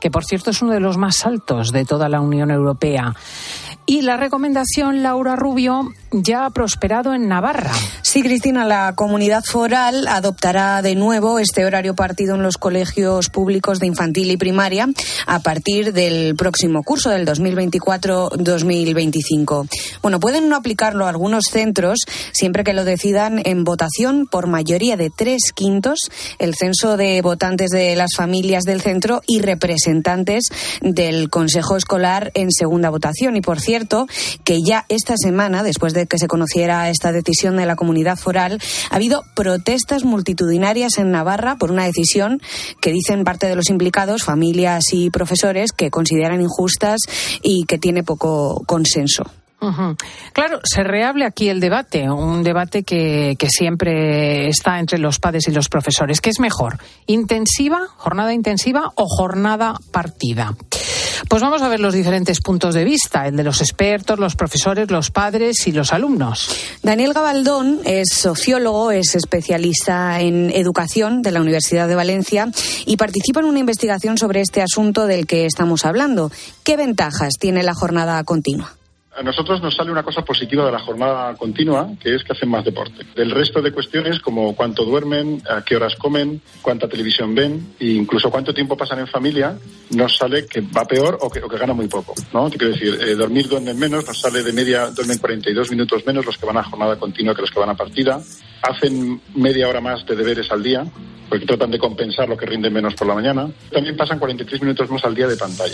[SPEAKER 1] que por cierto es uno de los más altos de toda la Unión Europea. Y la recomendación, Laura Rubio, ya ha prosperado en Navarra.
[SPEAKER 4] Sí, Cristina, la comunidad foral adoptará de nuevo este horario partido en los colegios públicos de infantil y primaria a partir del próximo curso, del dos mil veinticuatro dos mil veinticinco. Bueno, pueden no aplicarlo a algunos centros siempre que lo decidan en votación por mayoría de tres quintos, el censo de votantes de las familias del centro y representantes del Consejo Escolar en segunda votación. Y por cierto, que ya esta semana, después de que se conociera esta decisión de la comunidad foral, ha habido protestas multitudinarias en Navarra por una decisión que dicen parte de los implicados, familias y profesores, que consideran injustas y que tiene poco consenso.
[SPEAKER 1] Uh-huh. Claro, se reabre aquí el debate, un debate que, que siempre está entre los padres y los profesores. ¿Qué es mejor? ¿Intensiva, jornada intensiva o jornada partida? Pues vamos a ver los diferentes puntos de vista, el de los expertos, los profesores, los padres y los alumnos.
[SPEAKER 4] Daniel Gabaldón es sociólogo, es especialista en educación de la Universidad de Valencia y participa en una investigación sobre este asunto del que estamos hablando. ¿Qué ventajas tiene la jornada continua?
[SPEAKER 5] A nosotros nos sale una cosa positiva de la jornada continua, que es que hacen más deporte. Del resto de cuestiones, como cuánto duermen, a qué horas comen, cuánta televisión ven e incluso cuánto tiempo pasan en familia, nos sale que va peor o que, o que gana muy poco, ¿no? Te quiero decir, eh, dormir duermen menos, nos sale de media, duermen cuarenta y dos minutos menos los que van a jornada continua que los que van a partida. Hacen media hora más de deberes al día, porque tratan de compensar lo que rinden menos por la mañana. También pasan cuarenta y tres minutos más al día de pantalla.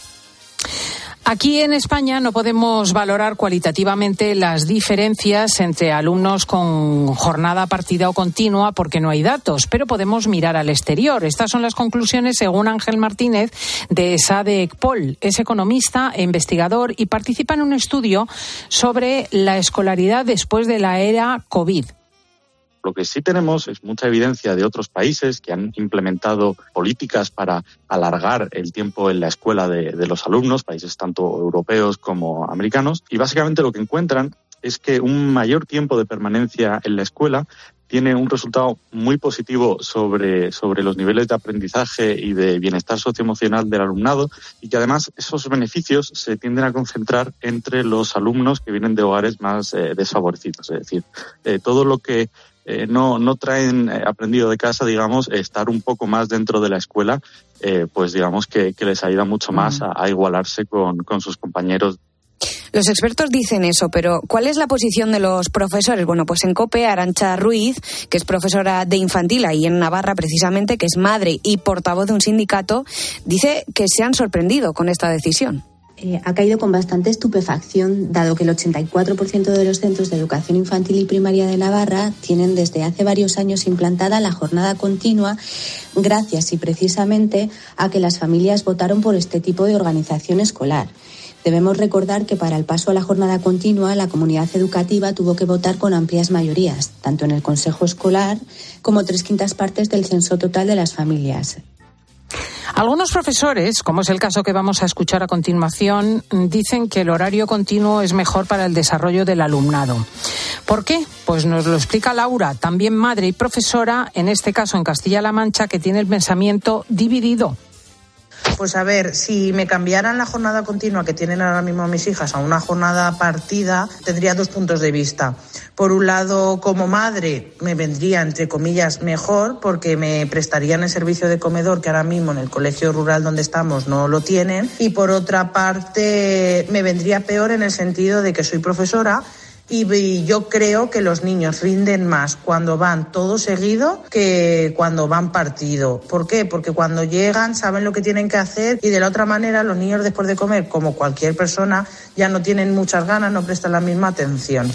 [SPEAKER 1] Aquí en España no podemos valorar cualitativamente las diferencias entre alumnos con jornada partida o continua porque no hay datos, pero podemos mirar al exterior. Estas son las conclusiones según Ángel Martínez de SADE-ECPOL. Es economista e investigador y participa en un estudio sobre la escolaridad después de la era COVID.
[SPEAKER 6] Lo que sí tenemos es mucha evidencia de otros países que han implementado políticas para alargar el tiempo en la escuela de, de los alumnos, países tanto europeos como americanos, y básicamente lo que encuentran es que un mayor tiempo de permanencia en la escuela tiene un resultado muy positivo sobre, sobre los niveles de aprendizaje y de bienestar socioemocional del alumnado y que además esos beneficios se tienden a concentrar entre los alumnos que vienen de hogares más eh, desfavorecidos. Es decir, eh, todo lo que Eh, no, no traen eh, aprendido de casa, digamos, estar un poco más dentro de la escuela, eh, pues digamos que, que les ayuda mucho más a, a igualarse con, con sus compañeros.
[SPEAKER 4] Los expertos dicen eso, pero ¿cuál es la posición de los profesores? Bueno, pues en COPE, Arantxa Ruiz, que es profesora de infantil ahí en Navarra precisamente, que es madre y portavoz de un sindicato, dice que se han sorprendido con esta decisión.
[SPEAKER 7] Eh, ha caído con bastante estupefacción, dado que el ochenta y cuatro por ciento de los centros de educación infantil y primaria de Navarra tienen desde hace varios años implantada la jornada continua, gracias y precisamente a que las familias votaron por este tipo de organización escolar. Debemos recordar que para el paso a la jornada continua, la comunidad educativa tuvo que votar con amplias mayorías, tanto en el Consejo Escolar como tres quintas partes del censo total de las familias.
[SPEAKER 1] Algunos profesores, como es el caso que vamos a escuchar a continuación, dicen que el horario continuo es mejor para el desarrollo del alumnado. ¿Por qué? Pues nos lo explica Laura, también madre y profesora, en este caso en Castilla-La Mancha, que tiene el pensamiento dividido.
[SPEAKER 8] Pues a ver, si me cambiaran la jornada continua que tienen ahora mismo mis hijas a una jornada partida, tendría dos puntos de vista. Por un lado, como madre, me vendría, entre comillas, mejor, porque me prestarían el servicio de comedor que ahora mismo en el colegio rural donde estamos no lo tienen. Y por otra parte, me vendría peor en el sentido de que soy profesora y yo creo que los niños rinden más cuando van todo seguido que cuando van partido. ¿Por qué? Porque cuando llegan saben lo que tienen que hacer y de la otra manera los niños después de comer, como cualquier persona, ya no tienen muchas ganas, no prestan la misma atención.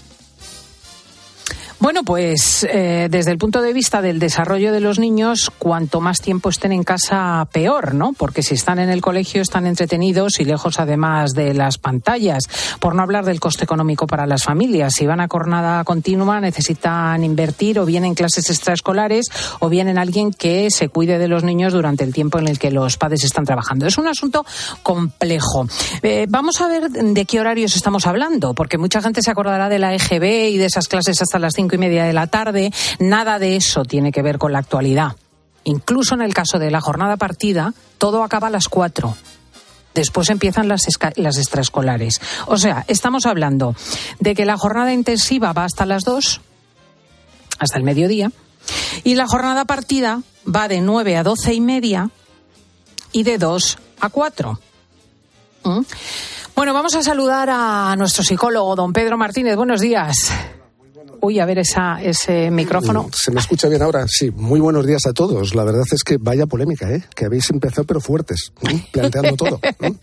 [SPEAKER 1] Bueno, pues eh, desde el punto de vista del desarrollo de los niños, cuanto más tiempo estén en casa, peor, ¿no? Porque si están en el colegio están entretenidos y lejos además de las pantallas. Por no hablar del coste económico para las familias. Si van a jornada continua necesitan invertir o bien en clases extraescolares o bien en alguien que se cuide de los niños durante el tiempo en el que los padres están trabajando. Es un asunto complejo. Eh, vamos a ver de qué horarios estamos hablando, porque mucha gente se acordará de la E G B y de esas clases hasta las cinco y media de la tarde. Nada de eso tiene que ver con la actualidad. incluso en el caso de la jornada partida, todo acaba a las cuatro. Después empiezan las, esca- las extraescolares. O sea, estamos hablando de que la jornada intensiva va hasta las dos, hasta el mediodía, y la jornada partida va de nueve a doce y media y de dos a cuatro. ¿Mm? Bueno, vamos a saludar a nuestro psicólogo, don Pedro Martínez. Buenos días. Uy, a ver esa, ese micrófono.
[SPEAKER 9] ¿Se me escucha bien ahora? Sí, muy buenos días a todos. La verdad es que vaya polémica, ¿eh? Que habéis empezado pero fuertes, ¿eh? Planteando todo. ¿eh?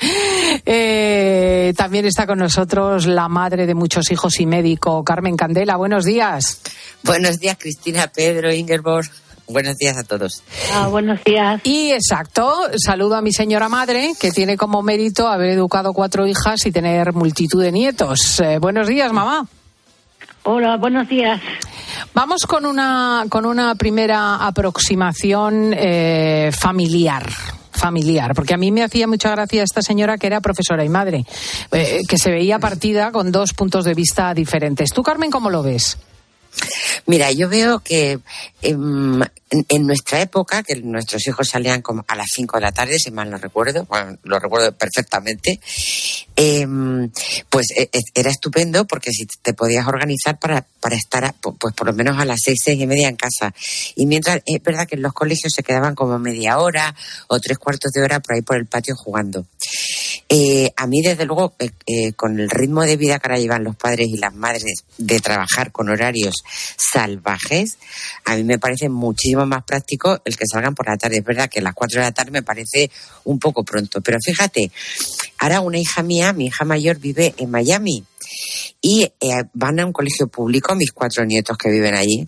[SPEAKER 1] Eh, también está con nosotros la madre de muchos hijos y médico, Carmen Candela. Buenos días.
[SPEAKER 10] Buenos días, Cristina, Pedro, Ingeborg. Buenos días a todos.
[SPEAKER 11] Ah, buenos días.
[SPEAKER 1] Y exacto, saludo a mi señora madre, que tiene como mérito haber educado cuatro hijas y tener multitud de nietos. Eh, buenos días, mamá.
[SPEAKER 11] Hola, buenos días.
[SPEAKER 1] Vamos con una, con una primera aproximación eh, familiar. familiar, porque a mí me hacía mucha gracia esta señora que era profesora y madre, eh, que se veía partida con dos puntos de vista diferentes. ¿Tú, Carmen, cómo lo ves?
[SPEAKER 10] Mira, yo veo que en, en nuestra época, que nuestros hijos salían como a las cinco de la tarde, si mal no recuerdo, bueno, lo recuerdo perfectamente, eh, pues eh, era estupendo porque si te podías organizar para, para estar, a, pues por lo menos a las seis, seis y media en casa. Y mientras, es verdad que en los colegios se quedaban como media hora o tres cuartos de hora por ahí por el patio jugando. Eh, a mí, desde luego, eh, eh, con el ritmo de vida que ahora llevan los padres y las madres de trabajar con horarios salvajes, a mí me parece muchísimo más práctico el que salgan por la tarde. Es verdad que a las cuatro de la tarde me parece un poco pronto, pero fíjate, ahora una hija mía, mi hija mayor, vive en Miami y eh, van a un colegio público, mis cuatro nietos que viven allí,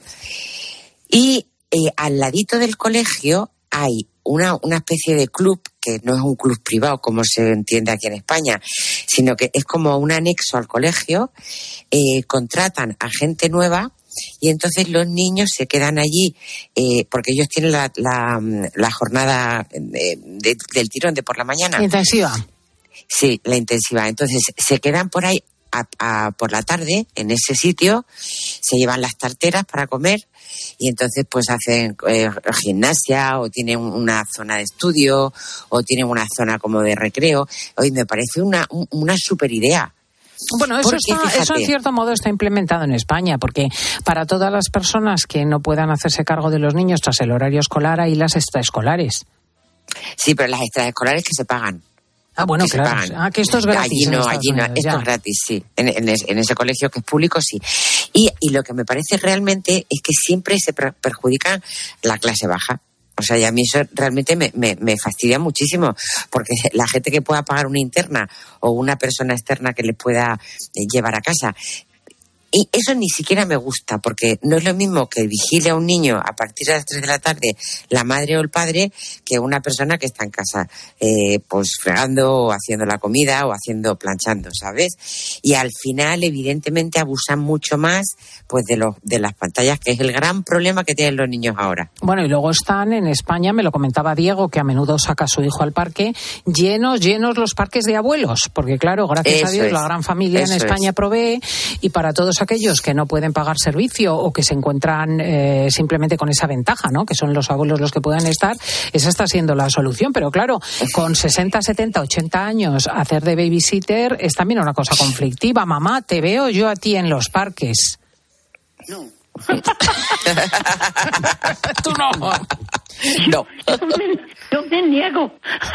[SPEAKER 10] y eh, al ladito del colegio hay una, una especie de club que no es un club privado como se entiende aquí en España, sino que es como un anexo al colegio. Eh, contratan a gente nueva y entonces los niños se quedan allí eh, porque ellos tienen la, la, la jornada de, de, del tirón de por la mañana.
[SPEAKER 1] Intensiva.
[SPEAKER 10] Sí, la intensiva. Entonces se quedan por ahí a, a, por la tarde en ese sitio, se llevan las tarteras para comer y entonces pues hacen eh, gimnasia o tienen una zona de estudio o tienen una zona como de recreo. Hoy me parece una, una super idea.
[SPEAKER 1] Bueno, eso, está, eso en cierto modo está implementado en España, porque para todas las personas que no puedan hacerse cargo de los niños tras el horario escolar hay las extraescolares.
[SPEAKER 10] Sí, pero las extraescolares que se pagan.
[SPEAKER 1] Ah, bueno, claro. Ah, que esto es gratis.
[SPEAKER 10] Allí no, allí no. Esto ya. Es gratis, sí. En, en, en ese colegio que es público, sí. Y, y lo que me parece realmente es que siempre se perjudica la clase baja. O sea, y a mí eso realmente me, me, me fastidia muchísimo, porque la gente que pueda pagar una interna o una persona externa que les pueda llevar a casa, y eso ni siquiera me gusta, porque no es lo mismo que vigile a un niño a partir de las tres de la tarde la madre o el padre que una persona que está en casa eh, pues fregando o haciendo la comida o haciendo planchando, ¿sabes? Y al final evidentemente abusan mucho más pues de los de las pantallas, que es el gran problema que tienen los niños ahora.
[SPEAKER 1] Bueno, y luego están en España, me lo comentaba Diego, que a menudo saca a su hijo al parque, llenos, llenos los parques de abuelos, porque claro, gracias
[SPEAKER 10] eso
[SPEAKER 1] a Dios
[SPEAKER 10] es,
[SPEAKER 1] la gran familia en España es. provee, y para todos aquellos que no pueden pagar servicio o que se encuentran eh, simplemente con esa ventaja, ¿no? Que son los abuelos los que puedan estar, esa está siendo la solución. Pero claro, con sesenta, setenta, ochenta años hacer de babysitter es también una cosa conflictiva. Mamá, te veo yo a ti en los parques.
[SPEAKER 10] No.
[SPEAKER 1] Tú no.
[SPEAKER 10] No.
[SPEAKER 11] Yo me, yo me niego.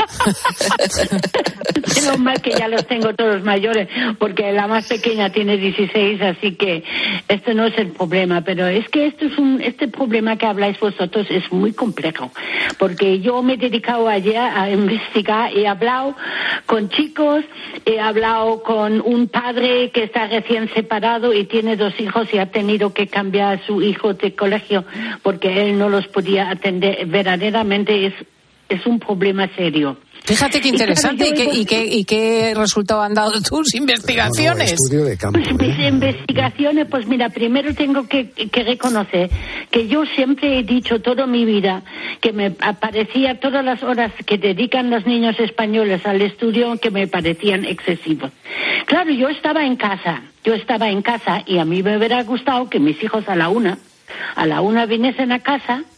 [SPEAKER 11] Menos mal que ya los tengo todos mayores, porque la más pequeña tiene dieciséis, así que esto no es el problema. Pero es que esto es un, este problema que habláis vosotros es muy complejo, porque yo me he dedicado ayer a investigar, he hablado con chicos, he hablado con un padre que está recién separado y tiene dos hijos y ha tenido que cambiar a su hijo de colegio porque él no los podía atender. Verdaderamente es, es un problema serio.
[SPEAKER 1] Fíjate qué interesante y, claro, y, qué, y, qué, y qué resultado han dado tus investigaciones.
[SPEAKER 9] No, no, estudio de campo,
[SPEAKER 11] pues mis
[SPEAKER 9] ¿eh?
[SPEAKER 11] investigaciones, pues mira, primero tengo que, que reconocer que yo siempre he dicho toda mi vida que me parecía todas las horas que dedican los niños españoles al estudio que me parecían excesivas. Claro, yo estaba en casa, yo estaba en casa y a mí me hubiera gustado que mis hijos a la una, a la una viniesen a casa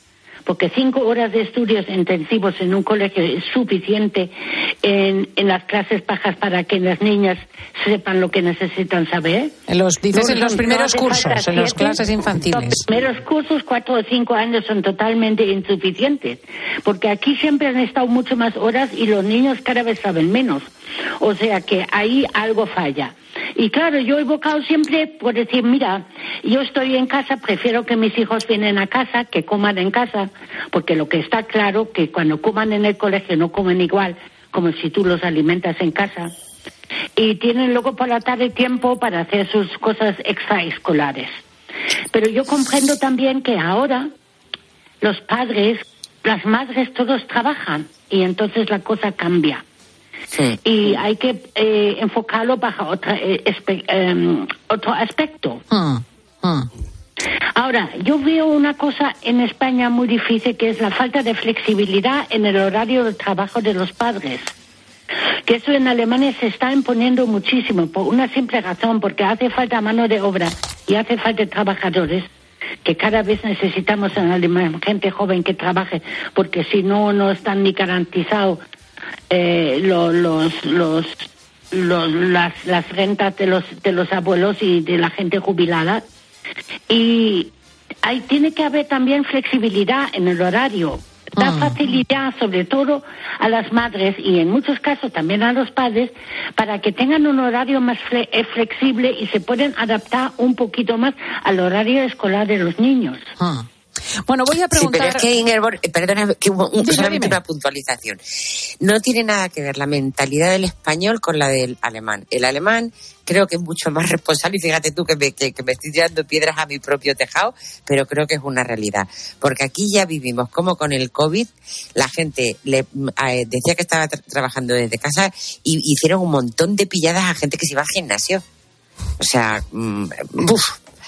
[SPEAKER 11] porque cinco horas de estudios intensivos en un colegio es suficiente en, en las clases bajas para que las niñas sepan lo que necesitan saber.
[SPEAKER 1] En los, dices
[SPEAKER 11] No,
[SPEAKER 1] en los
[SPEAKER 11] no,
[SPEAKER 1] primeros
[SPEAKER 11] no hace
[SPEAKER 1] cursos,
[SPEAKER 11] falta
[SPEAKER 1] en las
[SPEAKER 11] siete.
[SPEAKER 1] clases infantiles.
[SPEAKER 11] Los primeros cursos, cuatro o cinco años, son totalmente insuficientes, porque aquí siempre han estado mucho más horas y los niños cada vez saben menos. O sea que ahí algo falla. Y claro, yo he evocado siempre por decir, mira, yo estoy en casa, prefiero que mis hijos vienen a casa, que coman en casa, porque lo que está claro que cuando coman en el colegio no comen igual como si tú los alimentas en casa. Y tienen luego por la tarde tiempo para hacer sus cosas extraescolares. Pero yo comprendo también que ahora los padres, las madres, todos trabajan y entonces la cosa cambia. Sí. Y hay que eh, enfocarlo bajo otra, eh, espe- eh, otro aspecto.
[SPEAKER 1] Hmm. Hmm.
[SPEAKER 11] Ahora, yo veo una cosa en España muy difícil, que es la falta de flexibilidad en el horario de trabajo de los padres. Que eso en Alemania se está imponiendo muchísimo, por una simple razón, porque hace falta mano de obra y hace falta trabajadores, que cada vez necesitamos en Alemania gente joven que trabaje, porque si no, no están ni garantizados eh, lo, los, los, los, las, las rentas de los, de los abuelos y de la gente jubilada. Y ahí tiene que haber también flexibilidad en el horario. Da facilidad, sobre todo, a las madres y en muchos casos también a los padres, para que tengan un horario más fle- flexible y se puedan adaptar un poquito más al horario escolar de los niños.
[SPEAKER 1] Hmm. Bueno, voy a preguntar...
[SPEAKER 10] Sí, pero es que, Ingeborg, perdona, que un, un,
[SPEAKER 1] Dime,
[SPEAKER 10] solamente
[SPEAKER 1] dime.
[SPEAKER 10] una puntualización. No tiene nada que ver la mentalidad del español con la del alemán. El alemán creo que es mucho más responsable, y fíjate tú que me, que, que me estoy tirando piedras a mi propio tejado, pero creo que es una realidad. Porque aquí ya vivimos como con el COVID, la gente le eh, decía que estaba tra- trabajando desde casa y hicieron un montón de pilladas a gente que se iba al gimnasio. O sea, mmm, uf.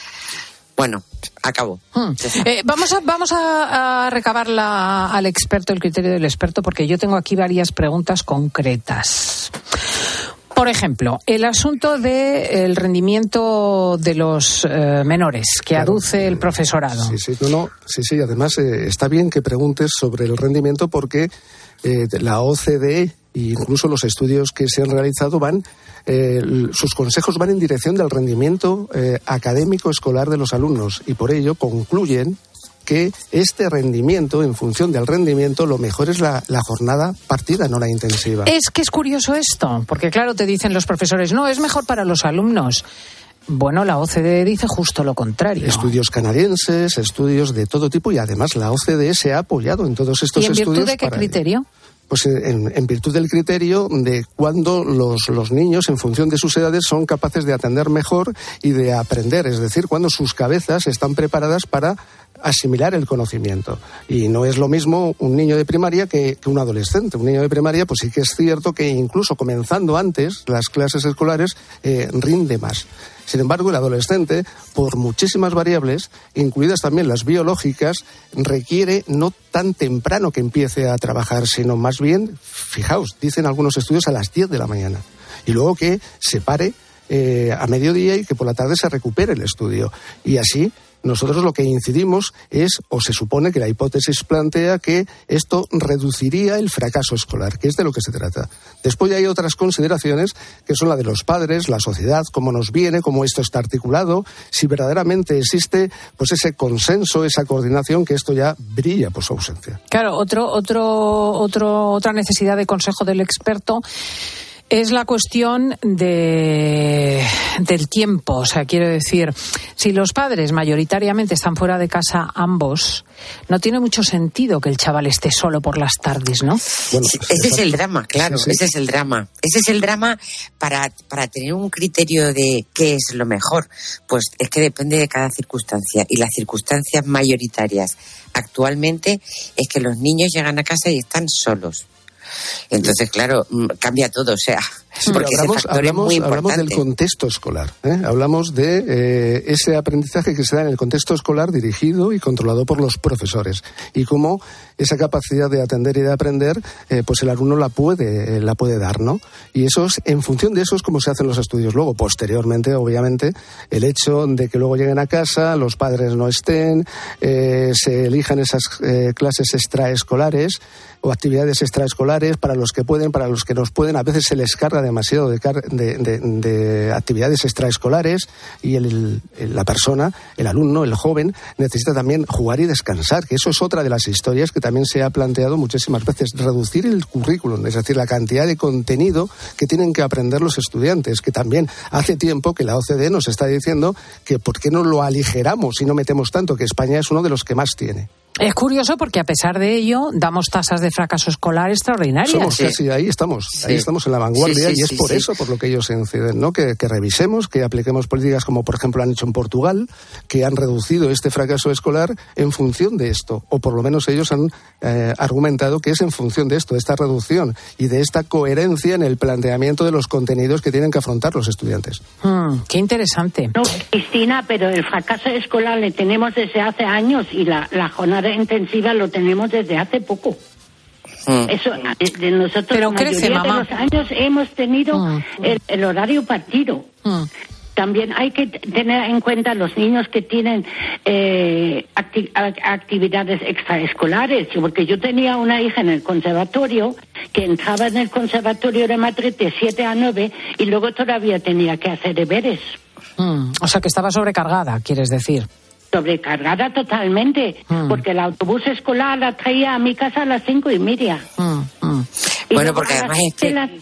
[SPEAKER 10] Bueno, acabo.
[SPEAKER 1] Hmm. Eh, vamos a, vamos a, a recabar la, al experto, el criterio del experto, porque yo tengo aquí varias preguntas concretas. Por ejemplo, el asunto del rendimiento de los eh, menores que
[SPEAKER 9] Claro,
[SPEAKER 1] aduce el profesorado.
[SPEAKER 9] Sí, sí, no, no, sí, sí, además eh, está bien que preguntes sobre el rendimiento porque eh, la O C D E e incluso los estudios que se han realizado van, eh, sus consejos van en dirección del rendimiento eh, académico escolar de los alumnos y por ello concluyen que este rendimiento, en función del rendimiento, lo mejor es la, la jornada partida, no la intensiva.
[SPEAKER 1] Es que es curioso esto, porque claro, te dicen los profesores, no, es mejor para los alumnos. Bueno, la O C D E dice justo lo contrario.
[SPEAKER 9] Estudios canadienses, estudios de todo tipo y además la O C D E se ha apoyado en todos estos
[SPEAKER 1] ¿Y en
[SPEAKER 9] estudios.
[SPEAKER 1] virtud de qué
[SPEAKER 9] para
[SPEAKER 1] criterio?
[SPEAKER 9] Pues en, en virtud del criterio de cuando los, los niños, en función de sus edades, son capaces de atender mejor y de aprender, es decir, cuando sus cabezas están preparadas para asimilar el conocimiento. Y no es lo mismo un niño de primaria que, que un adolescente. Un niño de primaria, pues sí que es cierto que incluso comenzando antes las clases escolares, eh, rinde más. Sin embargo, el adolescente, por muchísimas variables, incluidas también las biológicas, requiere no tan temprano que empiece a trabajar, sino más bien, fijaos, dicen algunos estudios, a las diez de la mañana. Y luego que se pare eh, a mediodía y que por la tarde se recupere el estudio. Y así nosotros lo que incidimos es, o se supone que la hipótesis plantea que esto reduciría el fracaso escolar, que es de lo que se trata. Después ya hay otras consideraciones que son la de los padres, la sociedad, cómo nos viene, cómo esto está articulado, si verdaderamente existe pues ese consenso, esa coordinación, que esto ya brilla por su ausencia.
[SPEAKER 1] Claro, otro, otro, otro, otra necesidad de consejo del experto es la cuestión de, del tiempo. O sea, quiero decir, si los padres mayoritariamente están fuera de casa ambos, no tiene mucho sentido que el chaval esté solo por las tardes, ¿no?
[SPEAKER 10] Bueno, sí, ese es el drama, claro, sí, sí. ese es el drama. Ese es el drama para, para tener un criterio de qué es lo mejor. Pues es que depende de cada circunstancia. Y las circunstancias mayoritarias actualmente es que los niños llegan a casa y están solos. Entonces, claro, cambia todo. O sea, Sí, porque
[SPEAKER 9] hablamos,
[SPEAKER 10] ese factor
[SPEAKER 9] hablamos,
[SPEAKER 10] es muy
[SPEAKER 9] hablamos del contexto escolar, ¿eh? Hablamos de eh, ese aprendizaje que se da en el contexto escolar dirigido y controlado por los profesores y cómo esa capacidad de atender y de aprender, eh, pues el alumno la puede, eh, la puede dar, ¿no? Y eso es, en función de eso es como se hacen los estudios. Luego, posteriormente, obviamente, el hecho de que luego lleguen a casa, los padres no estén, eh, se elijan esas eh, clases extraescolares o actividades extraescolares para los que pueden, para los que no pueden. A veces se les carga demasiado de, car- de, de, de actividades extraescolares y el, el, la persona, el alumno, el joven, necesita también jugar y descansar, que eso es otra de las historias que también se ha planteado muchísimas veces. Reducir el currículum, es decir, la cantidad de contenido que tienen que aprender los estudiantes, que también hace tiempo que la O C D E nos está diciendo que por qué no lo aligeramos y no metemos tanto, que España es uno de los que más tiene.
[SPEAKER 1] Es curioso porque a pesar de ello damos tasas de fracaso escolar extraordinarias.
[SPEAKER 9] Somos sí. casi ahí estamos, sí. ahí estamos en la vanguardia sí, sí, y es sí, por sí. eso por lo que ellos se inciden, ¿no? Que, que revisemos, que apliquemos políticas como por ejemplo han hecho en Portugal, que han reducido este fracaso escolar en función de esto, o por lo menos ellos han eh, argumentado que es en función de esto, de esta reducción y de esta coherencia en el planteamiento de los contenidos que tienen que afrontar los estudiantes.
[SPEAKER 1] Mm, qué interesante.
[SPEAKER 11] No, Cristina, pero el fracaso escolar le tenemos desde hace años y la, la jornada intensiva lo tenemos desde hace poco. Mm. Eso de nosotros
[SPEAKER 1] pero
[SPEAKER 11] la
[SPEAKER 1] crece,
[SPEAKER 11] mayoría
[SPEAKER 1] mamá.
[SPEAKER 11] de los años hemos tenido mm. el, el horario partido. Mm. También hay que tener en cuenta los niños que tienen eh, acti- actividades extraescolares, porque yo tenía una hija en el conservatorio que entraba en el conservatorio de Madrid de siete a nueve y luego todavía tenía que hacer deberes.
[SPEAKER 1] Mm. O sea que estaba sobrecargada, quieres decir.
[SPEAKER 11] Sobrecargada totalmente, mm. porque el autobús escolar la traía a mi casa a las cinco y media.
[SPEAKER 1] Mm, mm.
[SPEAKER 11] Y
[SPEAKER 10] bueno, porque además es que...
[SPEAKER 11] la,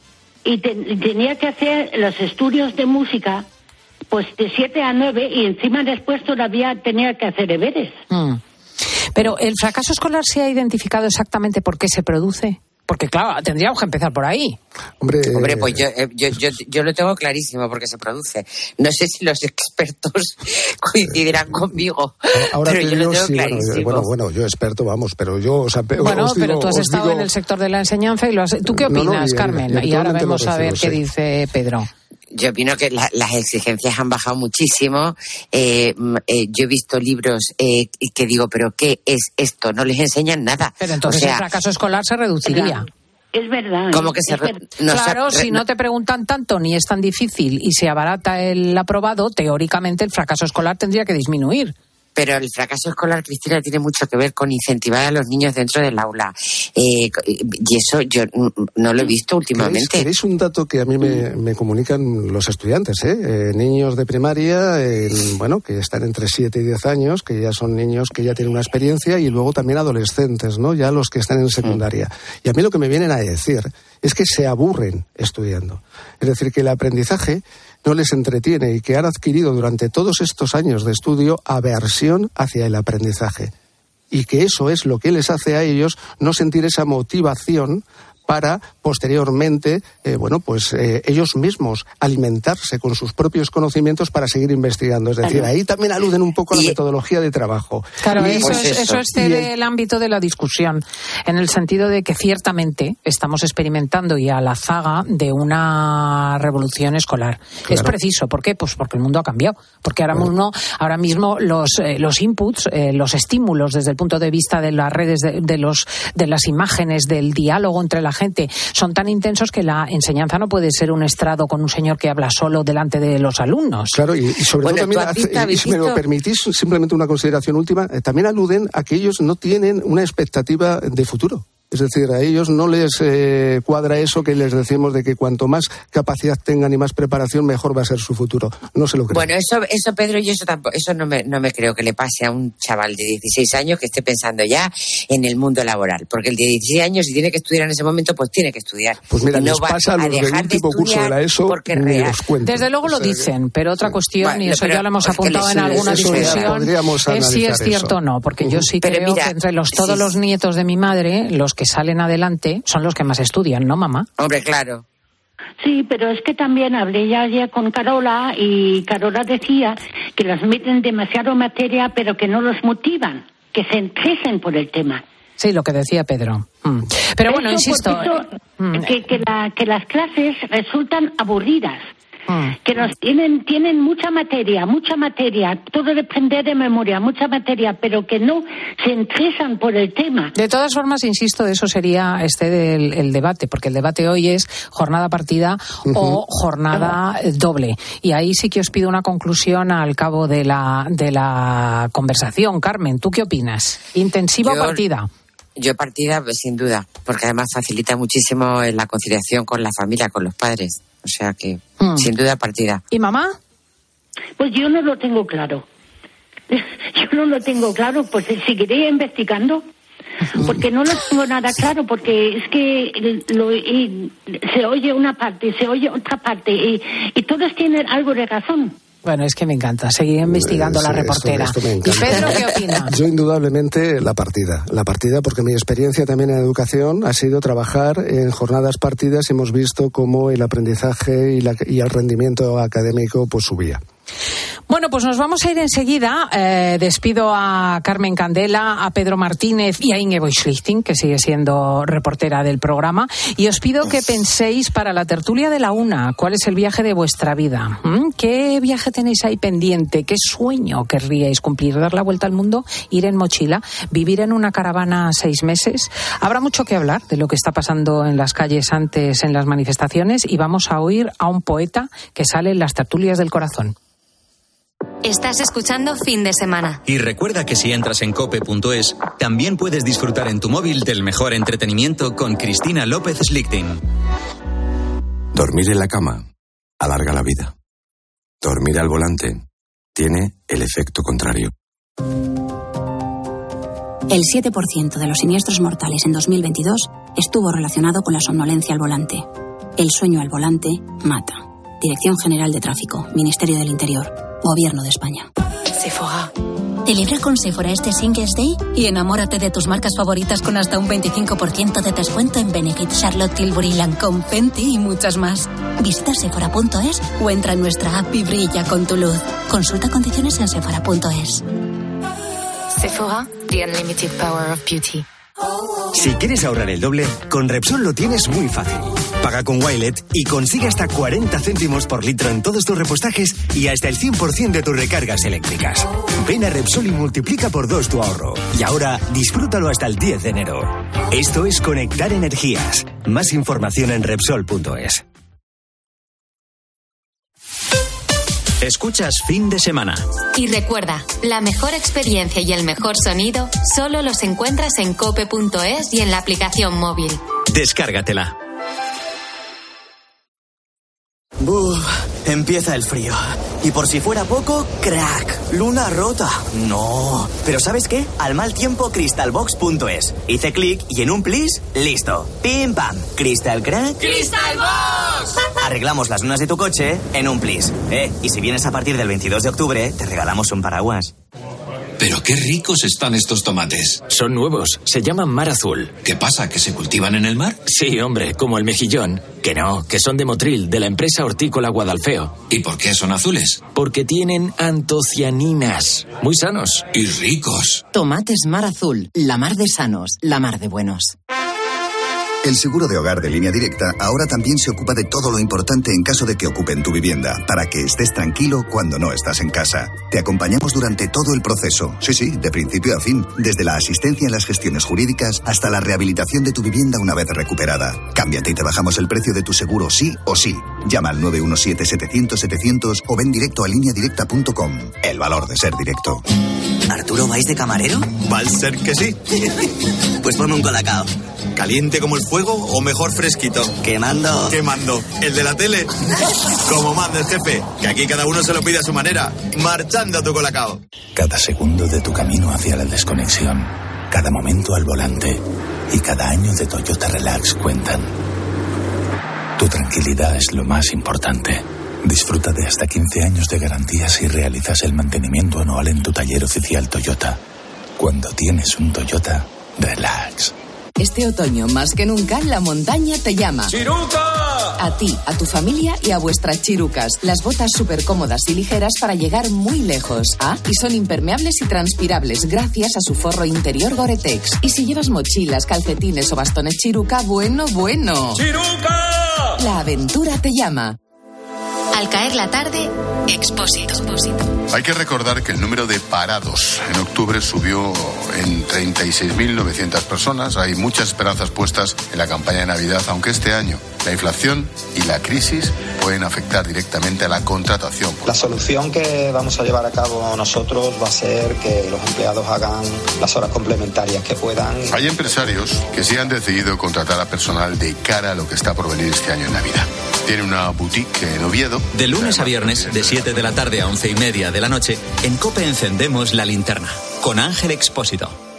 [SPEAKER 11] y, te, y tenía que hacer los estudios de música pues de siete a nueve y encima después todavía tenía que hacer deberes.
[SPEAKER 1] Mm. Pero el fracaso escolar se ha identificado exactamente por qué se produce. Porque, claro, tendríamos que empezar por ahí.
[SPEAKER 9] Hombre,
[SPEAKER 10] Hombre pues yo, yo, yo, yo lo tengo clarísimo porque se produce. No sé si los expertos coincidirán conmigo,
[SPEAKER 9] ahora
[SPEAKER 10] pero yo lo tengo
[SPEAKER 9] sí,
[SPEAKER 10] clarísimo.
[SPEAKER 9] Bueno, bueno, yo experto, vamos, pero yo... O sea,
[SPEAKER 1] bueno,
[SPEAKER 9] os digo,
[SPEAKER 1] pero tú has estado
[SPEAKER 9] digo...
[SPEAKER 1] en el sector de la enseñanza y lo has... ¿Tú qué opinas,
[SPEAKER 9] no, no, y,
[SPEAKER 1] Carmen? Y, y, y ahora vamos a ver qué dice Pedro.
[SPEAKER 10] Yo opino que la, las exigencias han bajado muchísimo. Eh, eh, yo he visto libros eh, que digo, ¿pero qué es esto? No les enseñan nada.
[SPEAKER 1] Pero entonces
[SPEAKER 10] o sea,
[SPEAKER 1] el fracaso escolar se reduciría.
[SPEAKER 11] Es verdad.
[SPEAKER 10] ¿Cómo que se re...
[SPEAKER 1] no, Claro, se... si no te preguntan tanto ni es tan difícil y se abarata el aprobado, teóricamente el fracaso escolar tendría que disminuir.
[SPEAKER 10] Pero el fracaso escolar, Cristina, tiene mucho que ver con incentivar a los niños dentro del aula. Eh, y eso yo no lo he visto últimamente.
[SPEAKER 9] ¿Queréis, queréis un dato que a mí me, me comunican los estudiantes? ¿eh? Eh, niños de primaria, eh, bueno, que están entre siete y diez años, que ya son niños que ya tienen una experiencia, y luego también adolescentes, ¿no? Ya los que están en secundaria. Mm. Y a mí lo que me vienen a decir es que se aburren estudiando. Es decir, que el aprendizaje no les entretiene y que han adquirido durante todos estos años de estudio aversión hacia el aprendizaje. Y que eso es lo que les hace a ellos no sentir esa motivación para posteriormente, eh, bueno, pues eh, ellos mismos alimentarse con sus propios conocimientos para seguir investigando. Es decir, ahí también aluden un poco a la metodología de trabajo.
[SPEAKER 1] Claro,
[SPEAKER 9] y,
[SPEAKER 1] eso,
[SPEAKER 9] pues
[SPEAKER 1] es, eso excede el... el ámbito de la discusión, en el sentido de que ciertamente estamos experimentando ya la zaga de una revolución escolar. Claro. Es preciso. ¿Por qué? Pues porque el mundo ha cambiado. Porque ahora, claro. mismo, ahora mismo los, eh, los inputs, eh, los estímulos desde el punto de vista de las redes, de, de, los, de las imágenes, del diálogo entre la gente, son tan intensos que la enseñanza no puede ser un estrado con un señor que habla solo delante de los alumnos.
[SPEAKER 9] Claro, y, y sobre bueno, todo también, hace, visto, y si me lo permitís, simplemente una consideración última, eh, también aluden a que ellos no tienen una expectativa de futuro. Es decir, a ellos no les eh, cuadra eso que les decimos de que cuanto más capacidad tengan y más preparación, mejor va a ser su futuro. No se lo creen.
[SPEAKER 10] Bueno, eso, eso Pedro, yo eso tampoco, eso no me, no me creo que le pase a un chaval de dieciséis años que esté pensando ya en el mundo laboral. Porque el de dieciséis años, si tiene que estudiar en ese momento, pues tiene que estudiar.
[SPEAKER 9] Pues mira,
[SPEAKER 10] no
[SPEAKER 9] les pasa a los del último curso de la ESO, ni los cuento.
[SPEAKER 1] Desde luego lo dicen, pero otra cuestión, bueno, y eso ya lo hemos apuntado en alguna discusión, es si es cierto o no. Porque yo sí pero creo mira, que entre los todos sí. los nietos de mi madre, los que salen adelante son los que más estudian, ¿no, mamá?
[SPEAKER 10] Hombre, claro.
[SPEAKER 11] Sí, pero es que también hablé ya, ya con Carola y Carola decía que los meten demasiado materia pero que no los motivan, que se entresen por el tema.
[SPEAKER 1] Sí, lo que decía Pedro. Mm. Pero bueno,
[SPEAKER 11] eso,
[SPEAKER 1] insisto...
[SPEAKER 11] Eso,
[SPEAKER 1] mm.
[SPEAKER 11] que, que, la, que las clases resultan aburridas. Que nos tienen tienen mucha materia, mucha materia, todo depende de memoria, mucha materia, pero que no se interesan por el tema.
[SPEAKER 1] De todas formas, insisto, eso sería este del el debate, porque el debate hoy es jornada partida uh-huh. o jornada uh-huh. doble. Y ahí sí que os pido una conclusión al cabo de la de la conversación. Carmen, ¿tú qué opinas? ¿Intensiva
[SPEAKER 10] Yo...
[SPEAKER 1] o partida?
[SPEAKER 10] Yo partida, pues, sin duda, porque además facilita muchísimo la conciliación con la familia, con los padres. O sea que, mm. sin duda, partida.
[SPEAKER 1] ¿Y mamá?
[SPEAKER 11] Pues yo no lo tengo claro. Yo no lo tengo claro, pues seguiré investigando. Porque no lo tengo nada claro, porque es que lo, y, se oye una parte, se oye otra parte, y, y todos tienen algo de razón.
[SPEAKER 1] Bueno, es que me encanta seguir investigando eh, sí, la reportera.
[SPEAKER 9] Esto, esto
[SPEAKER 1] ¿Y Pedro qué opina?
[SPEAKER 9] Yo indudablemente la partida. La partida porque mi experiencia también en educación ha sido trabajar en jornadas partidas y hemos visto cómo el aprendizaje y, la, y el rendimiento académico pues subía.
[SPEAKER 1] Bueno, pues nos vamos a ir enseguida. Eh, despido a Carmen Candela, a Pedro Martínez y a Ingeborg Schlichting, que sigue siendo reportera del programa. Y os pido que penséis para la tertulia de la una, ¿cuál es el viaje de vuestra vida? ¿Mm? ¿Qué viaje tenéis ahí pendiente? ¿Qué sueño querríais cumplir? ¿Dar la vuelta al mundo? ¿Ir en mochila? ¿Vivir en una caravana seis meses? Habrá mucho que hablar de lo que está pasando en las calles antes, en las manifestaciones, y vamos a oír a un poeta que sale en las tertulias del corazón.
[SPEAKER 3] Estás escuchando Fin de Semana.
[SPEAKER 2] Y recuerda que si entras en cope punto es, también puedes disfrutar en tu móvil del mejor entretenimiento con Cristina López Slichting.
[SPEAKER 12] Dormir en la cama alarga la vida. Dormir al volante tiene el efecto contrario.
[SPEAKER 26] El siete por ciento de los siniestros mortales en dos mil veintidós estuvo relacionado con la somnolencia al volante. El sueño al volante mata. Dirección General de Tráfico, Ministerio del Interior, Gobierno de España.
[SPEAKER 24] Sephora. Celebra con Sephora este Singles Day y enamórate de tus marcas favoritas con hasta un veinticinco por ciento de descuento en Benefit, Charlotte Tilbury, Lancôme, Fenty y muchas más. Visita sephora punto es o entra en nuestra app y brilla con tu luz. Consulta condiciones en sephora punto es.
[SPEAKER 3] Sephora, the unlimited power of beauty.
[SPEAKER 13] Si quieres ahorrar el doble, con Repsol lo tienes muy fácil. Paga con Wilet y consigue hasta cuarenta céntimos por litro en todos tus repostajes y hasta el cien por ciento de tus recargas eléctricas. Ven a Repsol y multiplica por dos tu ahorro. Y ahora, disfrútalo hasta el diez de enero. Esto es conectar energías. Más información en Repsol punto es.
[SPEAKER 2] Escuchas Fin de Semana.
[SPEAKER 3] Y recuerda, la mejor experiencia y el mejor sonido solo los encuentras en cope punto es y en la aplicación móvil.
[SPEAKER 2] Descárgatela.
[SPEAKER 15] Buf, empieza el frío. Y por si fuera poco, crack, luna rota. No. Pero ¿sabes qué? Al mal tiempo, crystalbox punto es. Hice clic y en un plis, listo. Pim pam. Crystal crack.
[SPEAKER 16] ¡Crystalbox!
[SPEAKER 15] Arreglamos las lunas de tu coche en un plis. Eh, y si vienes a partir del veintidós de octubre, te regalamos un paraguas.
[SPEAKER 16] Pero qué ricos están estos tomates.
[SPEAKER 29] Son nuevos, se llaman mar azul.
[SPEAKER 16] ¿Qué pasa, que se cultivan en el mar?
[SPEAKER 29] Sí, hombre, como el mejillón. Que no, que son de Motril, de la empresa hortícola Guadalfeo.
[SPEAKER 16] ¿Y por qué son azules?
[SPEAKER 29] Porque tienen antocianinas. Muy sanos.
[SPEAKER 16] Y ricos.
[SPEAKER 17] Tomates mar azul, la mar de sanos, la mar de buenos.
[SPEAKER 30] El seguro de hogar de Línea Directa ahora también se ocupa de todo lo importante en caso de que ocupen tu vivienda, para que estés tranquilo cuando no estás en casa. Te acompañamos durante todo el proceso, sí, sí, de principio a fin, desde la asistencia en las gestiones jurídicas hasta la rehabilitación de tu vivienda una vez recuperada. Cámbiate y te bajamos el precio de tu seguro sí o sí. Llama al nueve uno siete, setecientos, setecientos o ven directo a línea directa punto com. El valor de ser directo.
[SPEAKER 15] ¿Arturo, vais de camarero?
[SPEAKER 16] Va a ser que sí.
[SPEAKER 15] Pues ponme un colacao.
[SPEAKER 16] ¿Caliente como el fuego o mejor fresquito?
[SPEAKER 15] Quemando.
[SPEAKER 16] Quemando. ¿El de la tele? Como manda el jefe, que aquí cada uno se lo pide a su manera. Marchando a tu colacao.
[SPEAKER 12] Cada segundo de tu camino hacia la desconexión, cada momento al volante y cada año de Toyota Relax cuentan. Tu tranquilidad es lo más importante. Disfruta de hasta quince años de garantía si realizas el mantenimiento anual en tu taller oficial Toyota. Cuando tienes un Toyota, relax.
[SPEAKER 14] Este otoño, más que nunca, la montaña te llama.
[SPEAKER 18] ¡Chiruca!
[SPEAKER 14] A ti, a tu familia y a vuestras chirucas. Las botas súper cómodas y ligeras para llegar muy lejos. Ah, y son impermeables y transpirables gracias a su forro interior Gore-Tex. Y si llevas mochilas, calcetines o bastones chiruca, bueno, bueno.
[SPEAKER 18] ¡Chiruca!
[SPEAKER 14] La aventura te llama.
[SPEAKER 3] Al caer la tarde, Expósito.
[SPEAKER 19] Hay que recordar que el número de parados en octubre subió en treinta y seis mil novecientas personas. Hay muchas esperanzas puestas en la campaña de Navidad, aunque este año la inflación y la crisis pueden afectar directamente a la contratación.
[SPEAKER 20] La solución que vamos a llevar a cabo nosotros va a ser que los empleados hagan las horas complementarias que puedan.
[SPEAKER 19] Hay empresarios que sí han decidido contratar a personal de cara a lo que está por venir este año en Navidad. Tiene una boutique en Oviedo.
[SPEAKER 2] De lunes a viernes, de siete de la tarde a once y media de la noche, en COPE encendemos la linterna con Ángel Expósito.